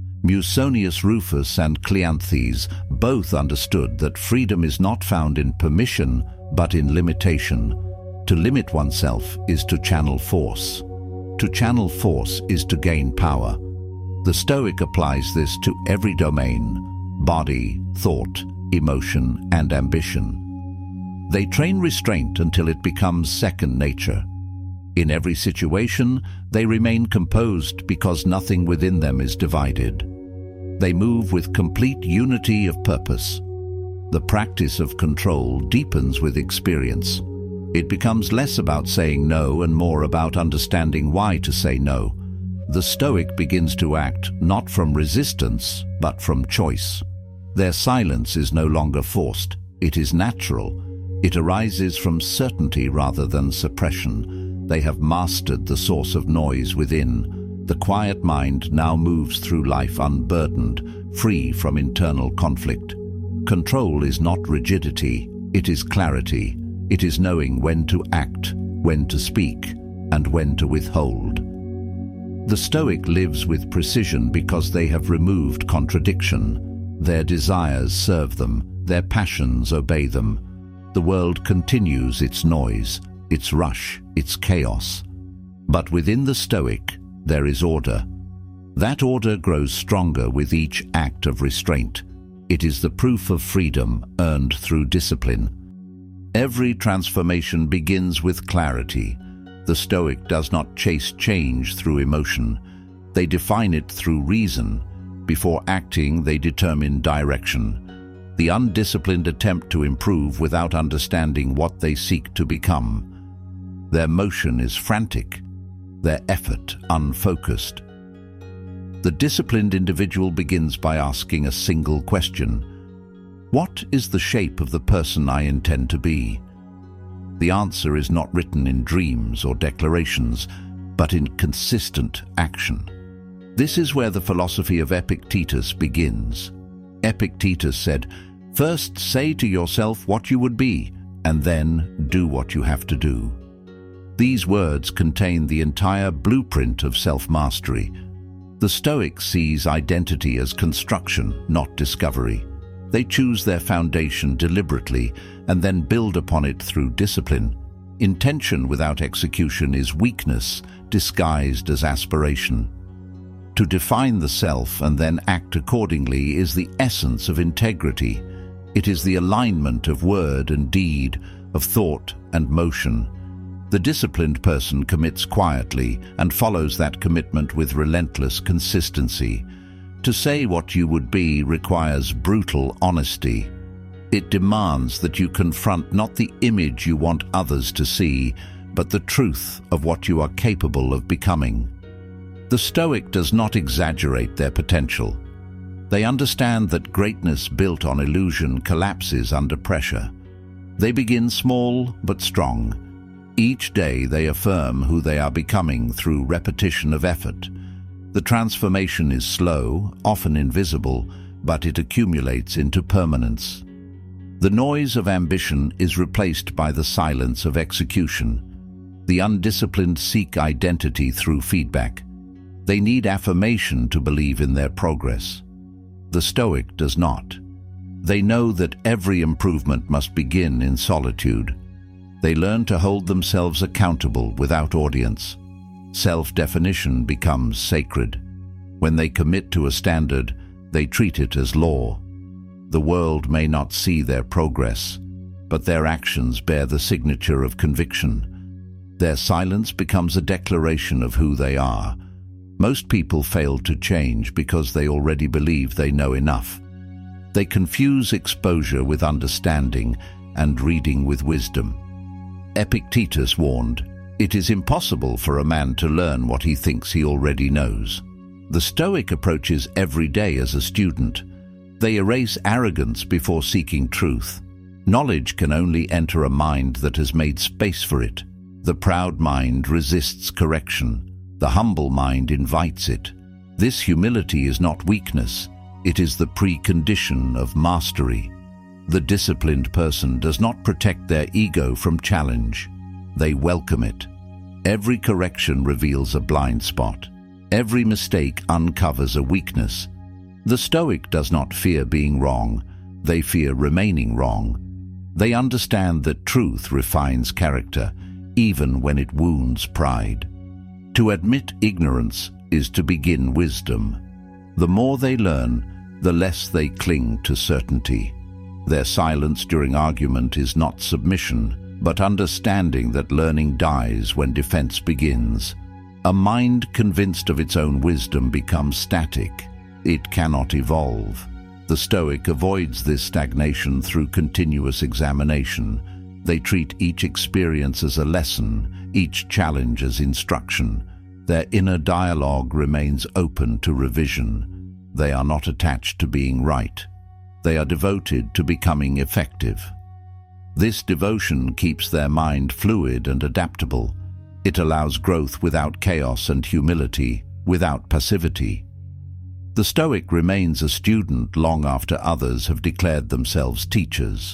Musonius Rufus and Cleanthes both understood that freedom is not found in permission, but in limitation. To limit oneself is to channel force. To channel force is to gain power. The Stoic applies this to every domain: body, thought, emotion, and ambition. They train restraint until it becomes second nature. In every situation, they remain composed because nothing within them is divided. They move with complete unity of purpose. The practice of control deepens with experience. It becomes less about saying no and more about understanding why to say no. The Stoic begins to act not from resistance, but from choice. Their silence is no longer forced. It is natural. It arises from certainty rather than suppression. They have mastered the source of noise within. The quiet mind now moves through life unburdened, free from internal conflict. Control is not rigidity, it is clarity. It is knowing when to act, when to speak, and when to withhold. The Stoic lives with precision because they have removed contradiction. Their desires serve them, their passions obey them. The world continues its noise, its rush, its chaos. But within the Stoic, there is order. That order grows stronger with each act of restraint. It is the proof of freedom earned through discipline. Every transformation begins with clarity. The Stoic does not chase change through emotion. They define it through reason. Before acting, they determine direction. The undisciplined attempt to improve without understanding what they seek to become. Their motion is frantic, their effort unfocused. The disciplined individual begins by asking a single question: what is the shape of the person I intend to be? The answer is not written in dreams or declarations, but in consistent action. This is where the philosophy of Epictetus begins. Epictetus said, "First say to yourself what you would be, and then do what you have to do." These words contain the entire blueprint of self-mastery. The Stoic sees identity as construction, not discovery. They choose their foundation deliberately and then build upon it through discipline. Intention without execution is weakness disguised as aspiration. To define the self and then act accordingly is the essence of integrity. It is the alignment of word and deed, of thought and motion. The disciplined person commits quietly and follows that commitment with relentless consistency. To say what you would be requires brutal honesty. It demands that you confront not the image you want others to see, but the truth of what you are capable of becoming. The Stoic does not exaggerate their potential. They understand that greatness built on illusion collapses under pressure. They begin small but strong. Each day they affirm who they are becoming through repetition of effort. The transformation is slow, often invisible, but it accumulates into permanence. The noise of ambition is replaced by the silence of execution. The undisciplined seek identity through feedback. They need affirmation to believe in their progress. The Stoic does not. They know that every improvement must begin in solitude. They learn to hold themselves accountable without audience. Self-definition becomes sacred. When they commit to a standard, they treat it as law. The world may not see their progress, but their actions bear the signature of conviction. Their silence becomes a declaration of who they are. Most people fail to change because they already believe they know enough. They confuse exposure with understanding and reading with wisdom. Epictetus warned, "It is impossible for a man to learn what he thinks he already knows." The Stoic approaches every day as a student. They erase arrogance before seeking truth. Knowledge can only enter a mind that has made space for it. The proud mind resists correction. The humble mind invites it. This humility is not weakness. It is the precondition of mastery. The disciplined person does not protect their ego from challenge. They welcome it. Every correction reveals a blind spot. Every mistake uncovers a weakness. The Stoic does not fear being wrong. They fear remaining wrong. They understand that truth refines character, even when it wounds pride. To admit ignorance is to begin wisdom. The more they learn, the less they cling to certainty. Their silence during argument is not submission, but understanding that learning dies when defense begins. A mind convinced of its own wisdom becomes static. It cannot evolve. The Stoic avoids this stagnation through continuous examination. They treat each experience as a lesson, each challenge as instruction. Their inner dialogue remains open to revision. They are not attached to being right. They are devoted to becoming effective. This devotion keeps their mind fluid and adaptable. It allows growth without chaos and humility without passivity. The Stoic remains a student long after others have declared themselves teachers.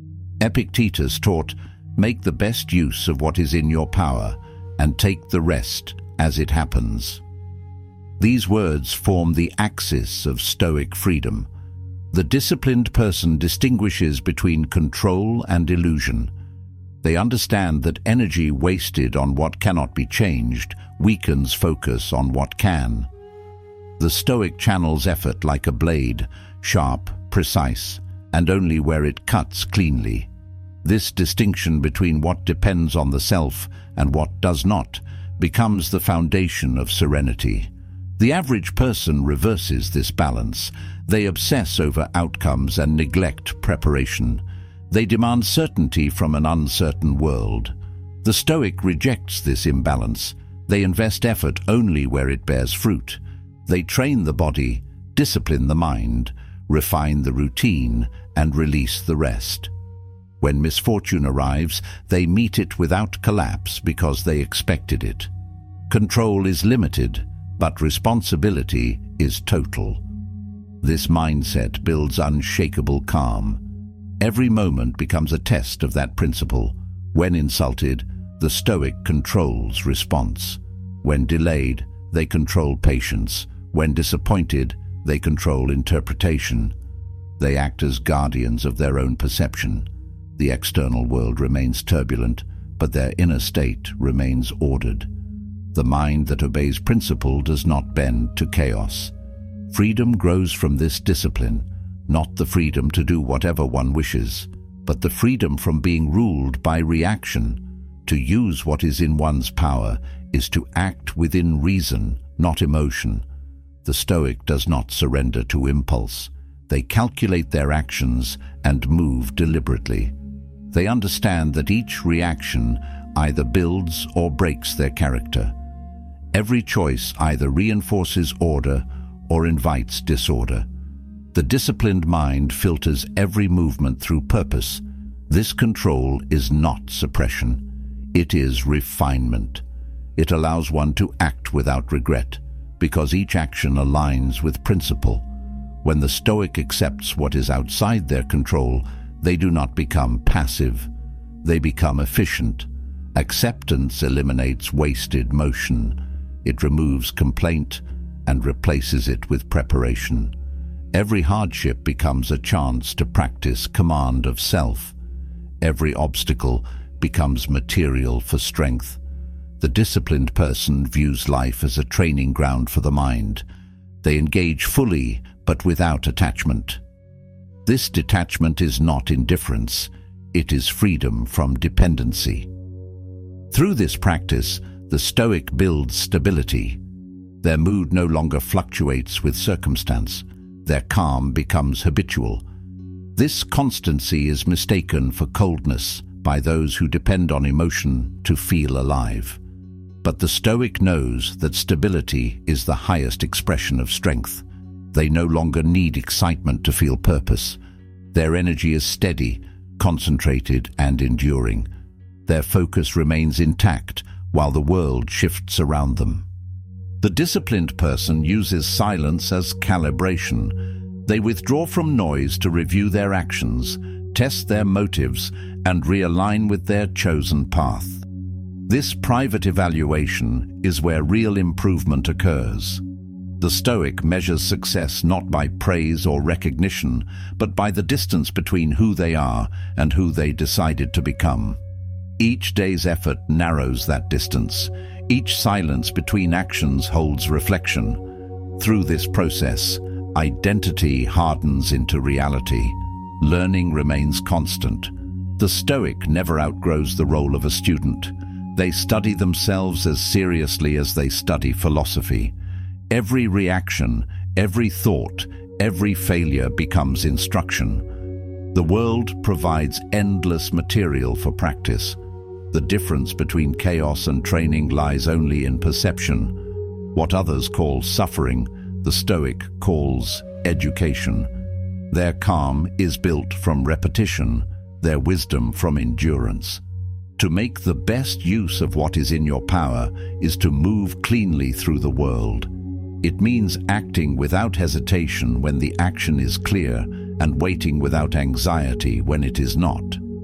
Epictetus taught, "Make the best use of what is in your power, and take the rest as it happens." These words form the axis of Stoic freedom. The disciplined person distinguishes between control and illusion. They understand that energy wasted on what cannot be changed weakens focus on what can. The Stoic channels effort like a blade, sharp, precise, and only where it cuts cleanly. This distinction between what depends on the self and what does not becomes the foundation of serenity. The average person reverses this balance. They obsess over outcomes and neglect preparation. They demand certainty from an uncertain world. The Stoic rejects this imbalance. They invest effort only where it bears fruit. They train the body, discipline the mind, refine the routine, and release the rest. When misfortune arrives, they meet it without collapse because they expected it. Control is limited, but responsibility is total. This mindset builds unshakable calm. Every moment becomes a test of that principle. When insulted, the Stoic controls response. When delayed, they control patience. When disappointed, they control interpretation. They act as guardians of their own perception. The external world remains turbulent, but their inner state remains ordered. The mind that obeys principle does not bend to chaos. Freedom grows from this discipline, not the freedom to do whatever one wishes, but the freedom from being ruled by reaction. To use what is in one's power is to act within reason, not emotion. The Stoic does not surrender to impulse. They calculate their actions and move deliberately. They understand that each reaction either builds or breaks their character. Every choice either reinforces order or invites disorder. The disciplined mind filters every movement through purpose. This control is not suppression. It is refinement. It allows one to act without regret, because each action aligns with principle. When the Stoic accepts what is outside their control, they do not become passive. They become efficient. Acceptance eliminates wasted motion. It removes complaint and replaces it with preparation. Every hardship becomes a chance to practice command of self. Every obstacle becomes material for strength. The disciplined person views life as a training ground for the mind. They engage fully, but without attachment. This detachment is not indifference, it is freedom from dependency. Through this practice, the Stoic builds stability. Their mood no longer fluctuates with circumstance. Their calm becomes habitual. This constancy is mistaken for coldness by those who depend on emotion to feel alive. But the Stoic knows that stability is the highest expression of strength. They no longer need excitement to feel purpose. Their energy is steady, concentrated, and enduring. Their focus remains intact while the world shifts around them. The disciplined person uses silence as calibration. They withdraw from noise to review their actions, test their motives, and realign with their chosen path. This private evaluation is where real improvement occurs. The Stoic measures success not by praise or recognition, but by the distance between who they are and who they decided to become. Each day's effort narrows that distance. Each silence between actions holds reflection. Through this process, identity hardens into reality. Learning remains constant. The Stoic never outgrows the role of a student. They study themselves as seriously as they study philosophy. Every reaction, every thought, every failure becomes instruction. The world provides endless material for practice. The difference between chaos and training lies only in perception. What others call suffering, the Stoic calls education. Their calm is built from repetition, their wisdom from endurance. To make the best use of what is in your power is to move cleanly through the world. It means acting without hesitation when the action is clear and waiting without anxiety when it is not.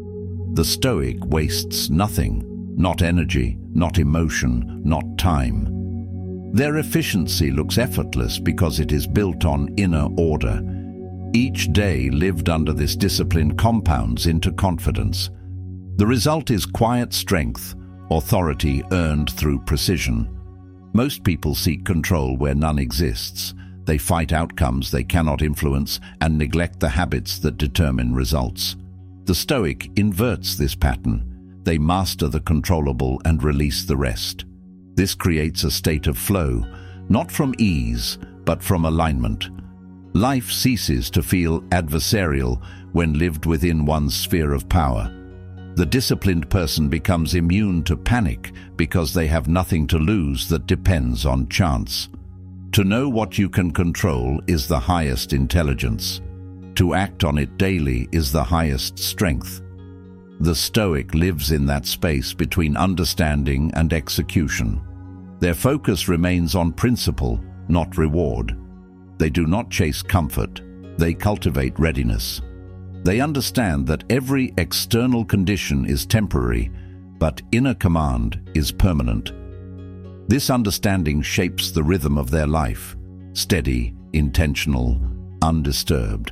The Stoic wastes nothing, not energy, not emotion, not time. Their efficiency looks effortless because it is built on inner order. Each day lived under this discipline compounds into confidence. The result is quiet strength, authority earned through precision. Most people seek control where none exists. They fight outcomes they cannot influence and neglect the habits that determine results. The Stoic inverts this pattern. They master the controllable and release the rest. This creates a state of flow, not from ease, but from alignment. Life ceases to feel adversarial when lived within one's sphere of power. The disciplined person becomes immune to panic because they have nothing to lose that depends on chance. To know what you can control is the highest intelligence. To act on it daily is the highest strength. The Stoic lives in that space between understanding and execution. Their focus remains on principle, not reward. They do not chase comfort, they cultivate readiness. They understand that every external condition is temporary, but inner command is permanent. This understanding shapes the rhythm of their life, steady, intentional, undisturbed.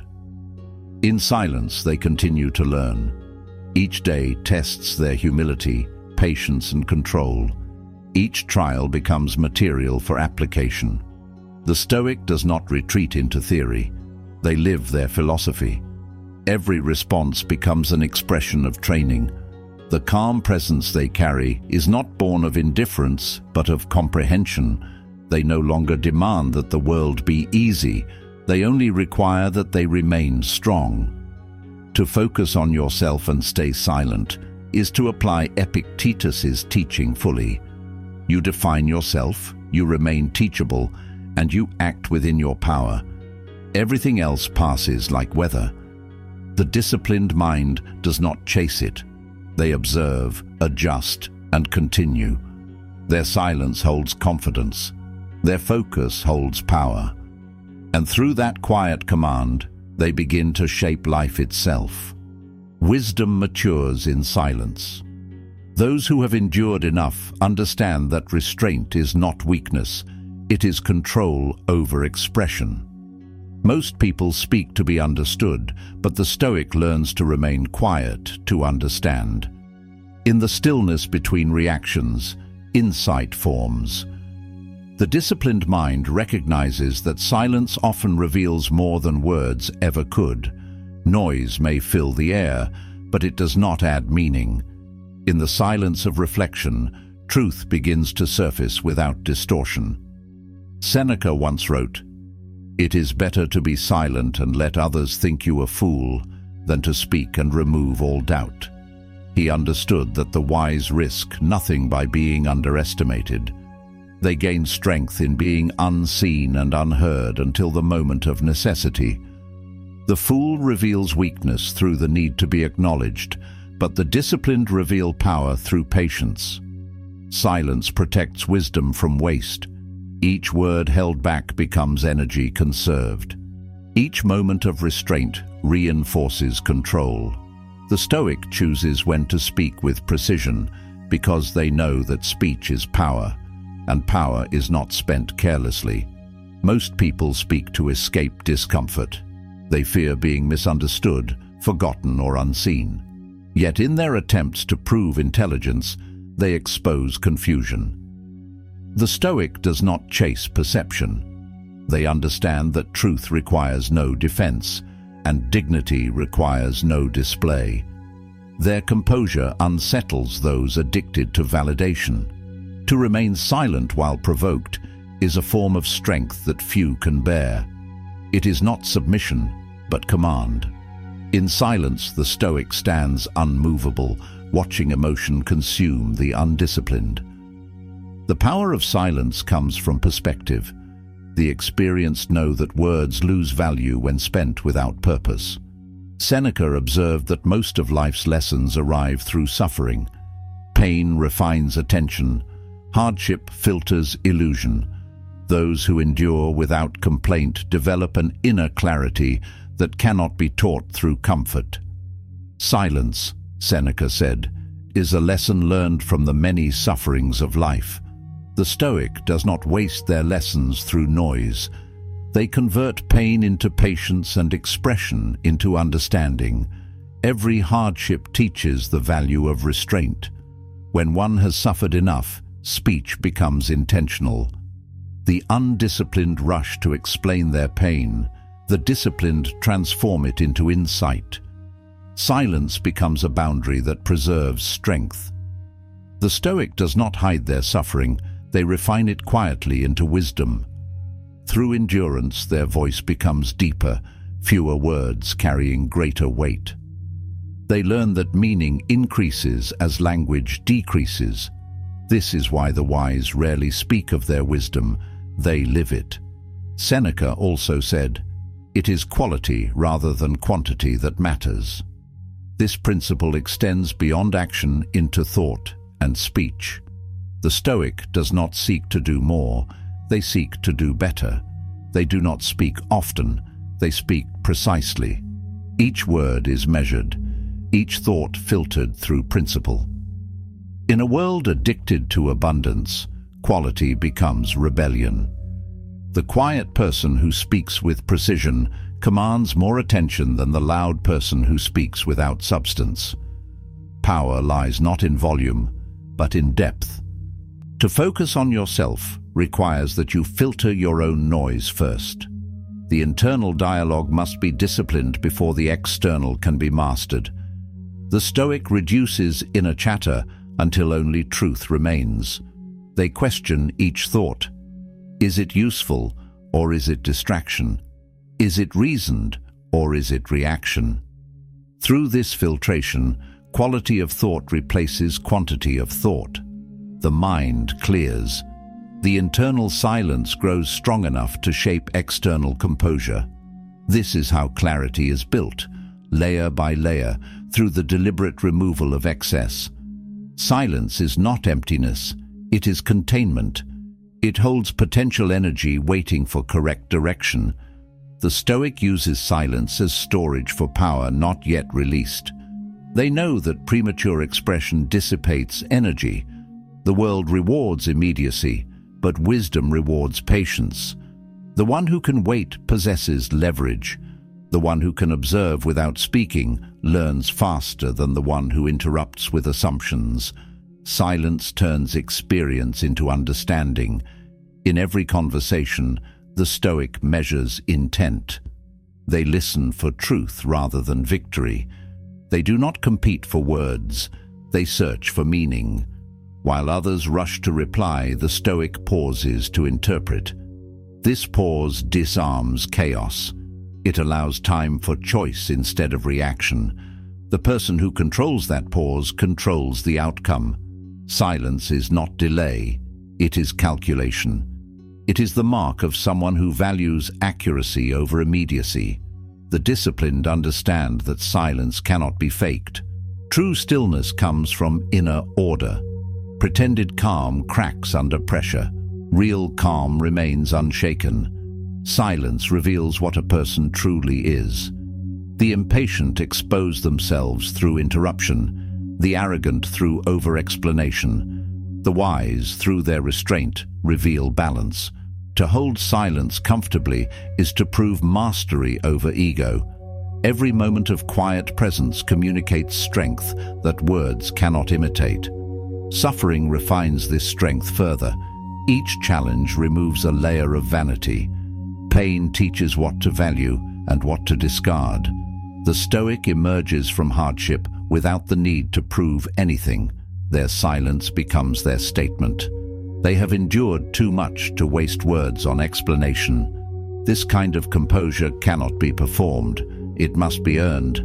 In silence, they continue to learn. Each day tests their humility, patience, and control. Each trial becomes material for application. The Stoic does not retreat into theory. They live their philosophy. Every response becomes an expression of training. The calm presence they carry is not born of indifference, but of comprehension. They no longer demand that the world be easy. They only require that they remain strong. To focus on yourself and stay silent is to apply Epictetus's teaching fully. You define yourself, you remain teachable, and you act within your power. Everything else passes like weather. The disciplined mind does not chase it. They observe, adjust, and continue. Their silence holds confidence. Their focus holds power. And through that quiet command, they begin to shape life itself. Wisdom matures in silence. Those who have endured enough understand that restraint is not weakness, it is control over expression. Most people speak to be understood, but the Stoic learns to remain quiet to understand. In the stillness between reactions, insight forms. The disciplined mind recognizes that silence often reveals more than words ever could. Noise may fill the air, but it does not add meaning. In the silence of reflection, truth begins to surface without distortion. Seneca once wrote, "It is better to be silent and let others think you a fool than to speak and remove all doubt." He understood that the wise risk nothing by being underestimated. They gain strength in being unseen and unheard until the moment of necessity. The fool reveals weakness through the need to be acknowledged, but the disciplined reveal power through patience. Silence protects wisdom from waste. Each word held back becomes energy conserved. Each moment of restraint reinforces control. The Stoic chooses when to speak with precision because they know that speech is power, and power is not spent carelessly. Most people speak to escape discomfort. They fear being misunderstood, forgotten, or unseen. Yet in their attempts to prove intelligence, they expose confusion. The Stoic does not chase perception. They understand that truth requires no defense, and dignity requires no display. Their composure unsettles those addicted to validation. To remain silent while provoked is a form of strength that few can bear. It is not submission, but command. In silence, the Stoic stands unmovable, watching emotion consume the undisciplined. The power of silence comes from perspective. The experienced know that words lose value when spent without purpose. Seneca observed that most of life's lessons arrive through suffering. Pain refines attention. Hardship filters illusion. Those who endure without complaint develop an inner clarity that cannot be taught through comfort. Silence, Seneca said, is a lesson learned from the many sufferings of life. The Stoic does not waste their lessons through noise. They convert pain into patience and expression into understanding. Every hardship teaches the value of restraint. When one has suffered enough, speech becomes intentional. The undisciplined rush to explain their pain. The disciplined transform it into insight. Silence becomes a boundary that preserves strength. The Stoic does not hide their suffering. They refine it quietly into wisdom. Through endurance, their voice becomes deeper, fewer words carrying greater weight. They learn that meaning increases as language decreases. This is why the wise rarely speak of their wisdom. They live it. Seneca also said, "It is quality rather than quantity that matters." This principle extends beyond action into thought and speech. The Stoic does not seek to do more, they seek to do better. They do not speak often, they speak precisely. Each word is measured, each thought filtered through principle. In a world addicted to abundance, quality becomes rebellion. The quiet person who speaks with precision commands more attention than the loud person who speaks without substance. Power lies not in volume, but in depth. To focus on yourself requires that you filter your own noise first. The internal dialogue must be disciplined before the external can be mastered. The Stoic reduces inner chatter until only truth remains. They question each thought. Is it useful, or is it distraction? Is it reasoned, or is it reaction? Through this filtration, quality of thought replaces quantity of thought. The mind clears. The internal silence grows strong enough to shape external composure. This is how clarity is built, layer by layer, through the deliberate removal of excess. Silence is not emptiness, it is containment. It holds potential energy waiting for correct direction. The Stoic uses silence as storage for power not yet released. They know that premature expression dissipates energy. The world rewards immediacy, but wisdom rewards patience. The one who can wait possesses leverage. The one who can observe without speaking learns faster than the one who interrupts with assumptions. Silence turns experience into understanding. In every conversation, the Stoic measures intent. They listen for truth rather than victory. They do not compete for words, they search for meaning. While others rush to reply, the Stoic pauses to interpret. This pause disarms chaos. It allows time for choice instead of reaction. The person who controls that pause controls the outcome. Silence is not delay, it is calculation. It is the mark of someone who values accuracy over immediacy. The disciplined understand that silence cannot be faked. True stillness comes from inner order. Pretended calm cracks under pressure. Real calm remains unshaken. Silence reveals what a person truly is. The impatient expose themselves through interruption, the arrogant through over-explanation. The wise, through their restraint, reveal balance. To hold silence comfortably is to prove mastery over ego. Every moment of quiet presence communicates strength that words cannot imitate. Suffering refines this strength further. Each challenge removes a layer of vanity. Pain teaches what to value and what to discard. The Stoic emerges from hardship without the need to prove anything. Their silence becomes their statement. They have endured too much to waste words on explanation. This kind of composure cannot be performed. It must be earned.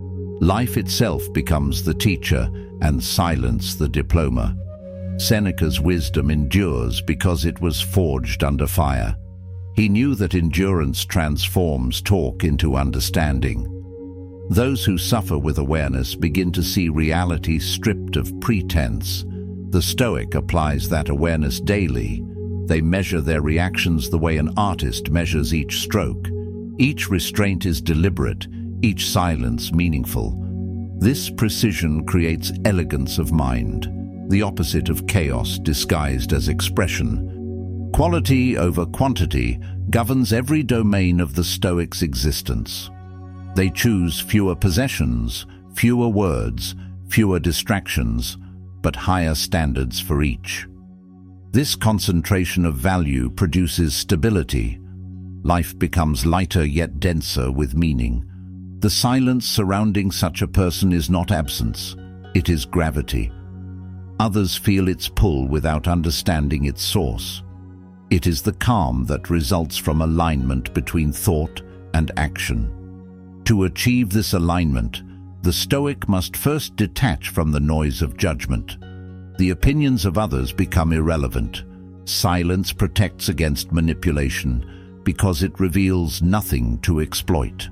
Life itself becomes the teacher and silence the diploma. Seneca's wisdom endures because it was forged under fire. He knew that endurance transforms talk into understanding. Those who suffer with awareness begin to see reality stripped of pretense. The Stoic applies that awareness daily. They measure their reactions the way an artist measures each stroke. Each restraint is deliberate, each silence meaningful. This precision creates elegance of mind, the opposite of chaos disguised as expression. Quality over quantity governs every domain of the Stoic's existence. They choose fewer possessions, fewer words, fewer distractions, but higher standards for each. This concentration of value produces stability. Life becomes lighter yet denser with meaning. The silence surrounding such a person is not absence, it is gravity. Others feel its pull without understanding its source. It is the calm that results from alignment between thought and action. To achieve this alignment, the Stoic must first detach from the noise of judgment. The opinions of others become irrelevant. Silence protects against manipulation, because it reveals nothing to exploit.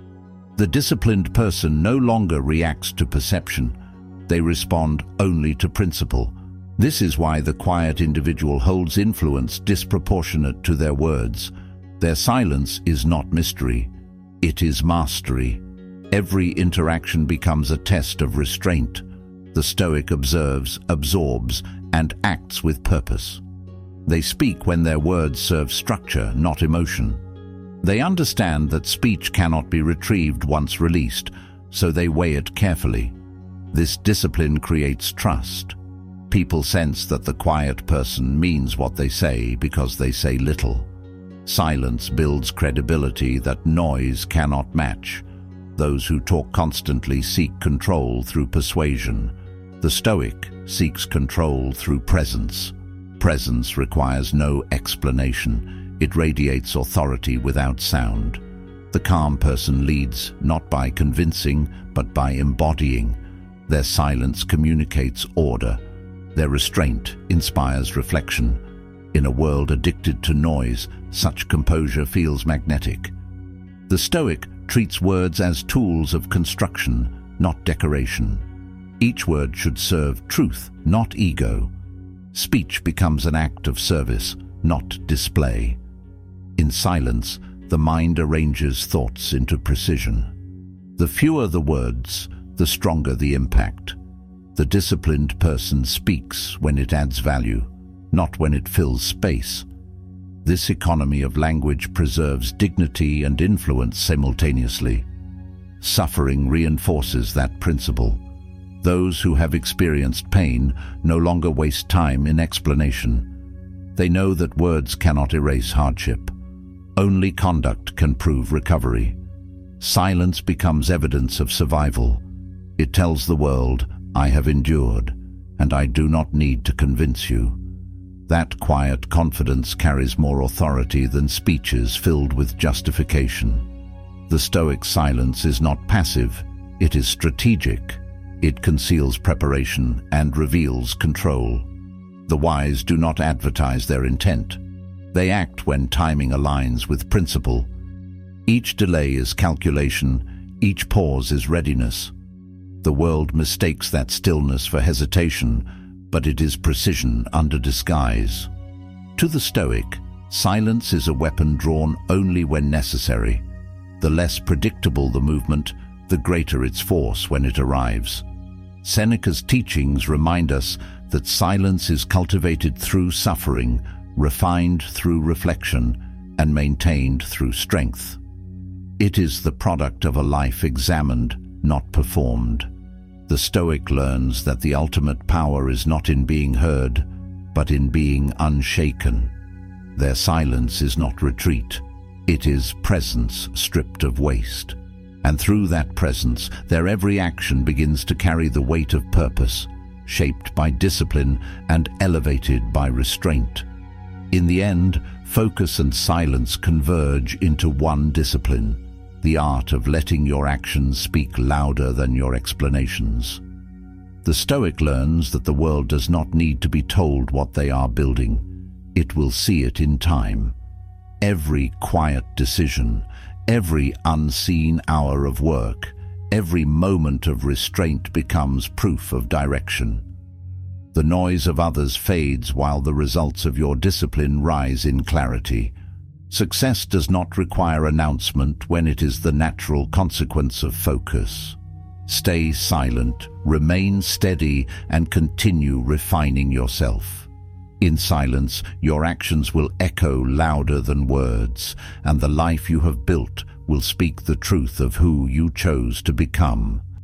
The disciplined person no longer reacts to perception. They respond only to principle. This is why the quiet individual holds influence disproportionate to their words. Their silence is not mystery. It is mastery. Every interaction becomes a test of restraint. The Stoic observes, absorbs, and acts with purpose. They speak when their words serve structure, not emotion. They understand that speech cannot be retrieved once released, so they weigh it carefully. This discipline creates trust. People sense that the quiet person means what they say because they say little. Silence builds credibility that noise cannot match. Those who talk constantly seek control through persuasion. The Stoic seeks control through presence. Presence requires no explanation. It radiates authority without sound. The calm person leads not by convincing, but by embodying. Their silence communicates order. Their restraint inspires reflection. In a world addicted to noise, such composure feels magnetic. The Stoic treats words as tools of construction, not decoration. Each word should serve truth, not ego. Speech becomes an act of service, not display. In silence, the mind arranges thoughts into precision. The fewer the words, the stronger the impact. The disciplined person speaks when it adds value, not when it fills space. This economy of language preserves dignity and influence simultaneously. Suffering reinforces that principle. Those who have experienced pain no longer waste time in explanation. They know that words cannot erase hardship. Only conduct can prove recovery. Silence becomes evidence of survival. It tells the world, I have endured, and I do not need to convince you. That quiet confidence carries more authority than speeches filled with justification. The Stoic silence is not passive, it is strategic. It conceals preparation and reveals control. The wise do not advertise their intent. They act when timing aligns with principle. Each delay is calculation, each pause is readiness. The world mistakes that stillness for hesitation, but it is precision under disguise. To the Stoic, silence is a weapon drawn only when necessary. The less predictable the movement, the greater its force when it arrives. Seneca's teachings remind us that silence is cultivated through suffering, refined through reflection, and maintained through strength. It is the product of a life examined, not performed. The Stoic learns that the ultimate power is not in being heard, but in being unshaken. Their silence is not retreat. It is presence stripped of waste. And through that presence, their every action begins to carry the weight of purpose, shaped by discipline and elevated by restraint. In the end, focus and silence converge into one discipline, the art of letting your actions speak louder than your explanations. The Stoic learns that the world does not need to be told what they are building. It will see it in time. Every quiet decision, every unseen hour of work, every moment of restraint becomes proof of direction. The noise of others fades while the results of your discipline rise in clarity. Success does not require announcement when it is the natural consequence of focus. Stay silent, remain steady, and continue refining yourself. In silence, your actions will echo louder than words, and the life you have built will speak the truth of who you chose to become.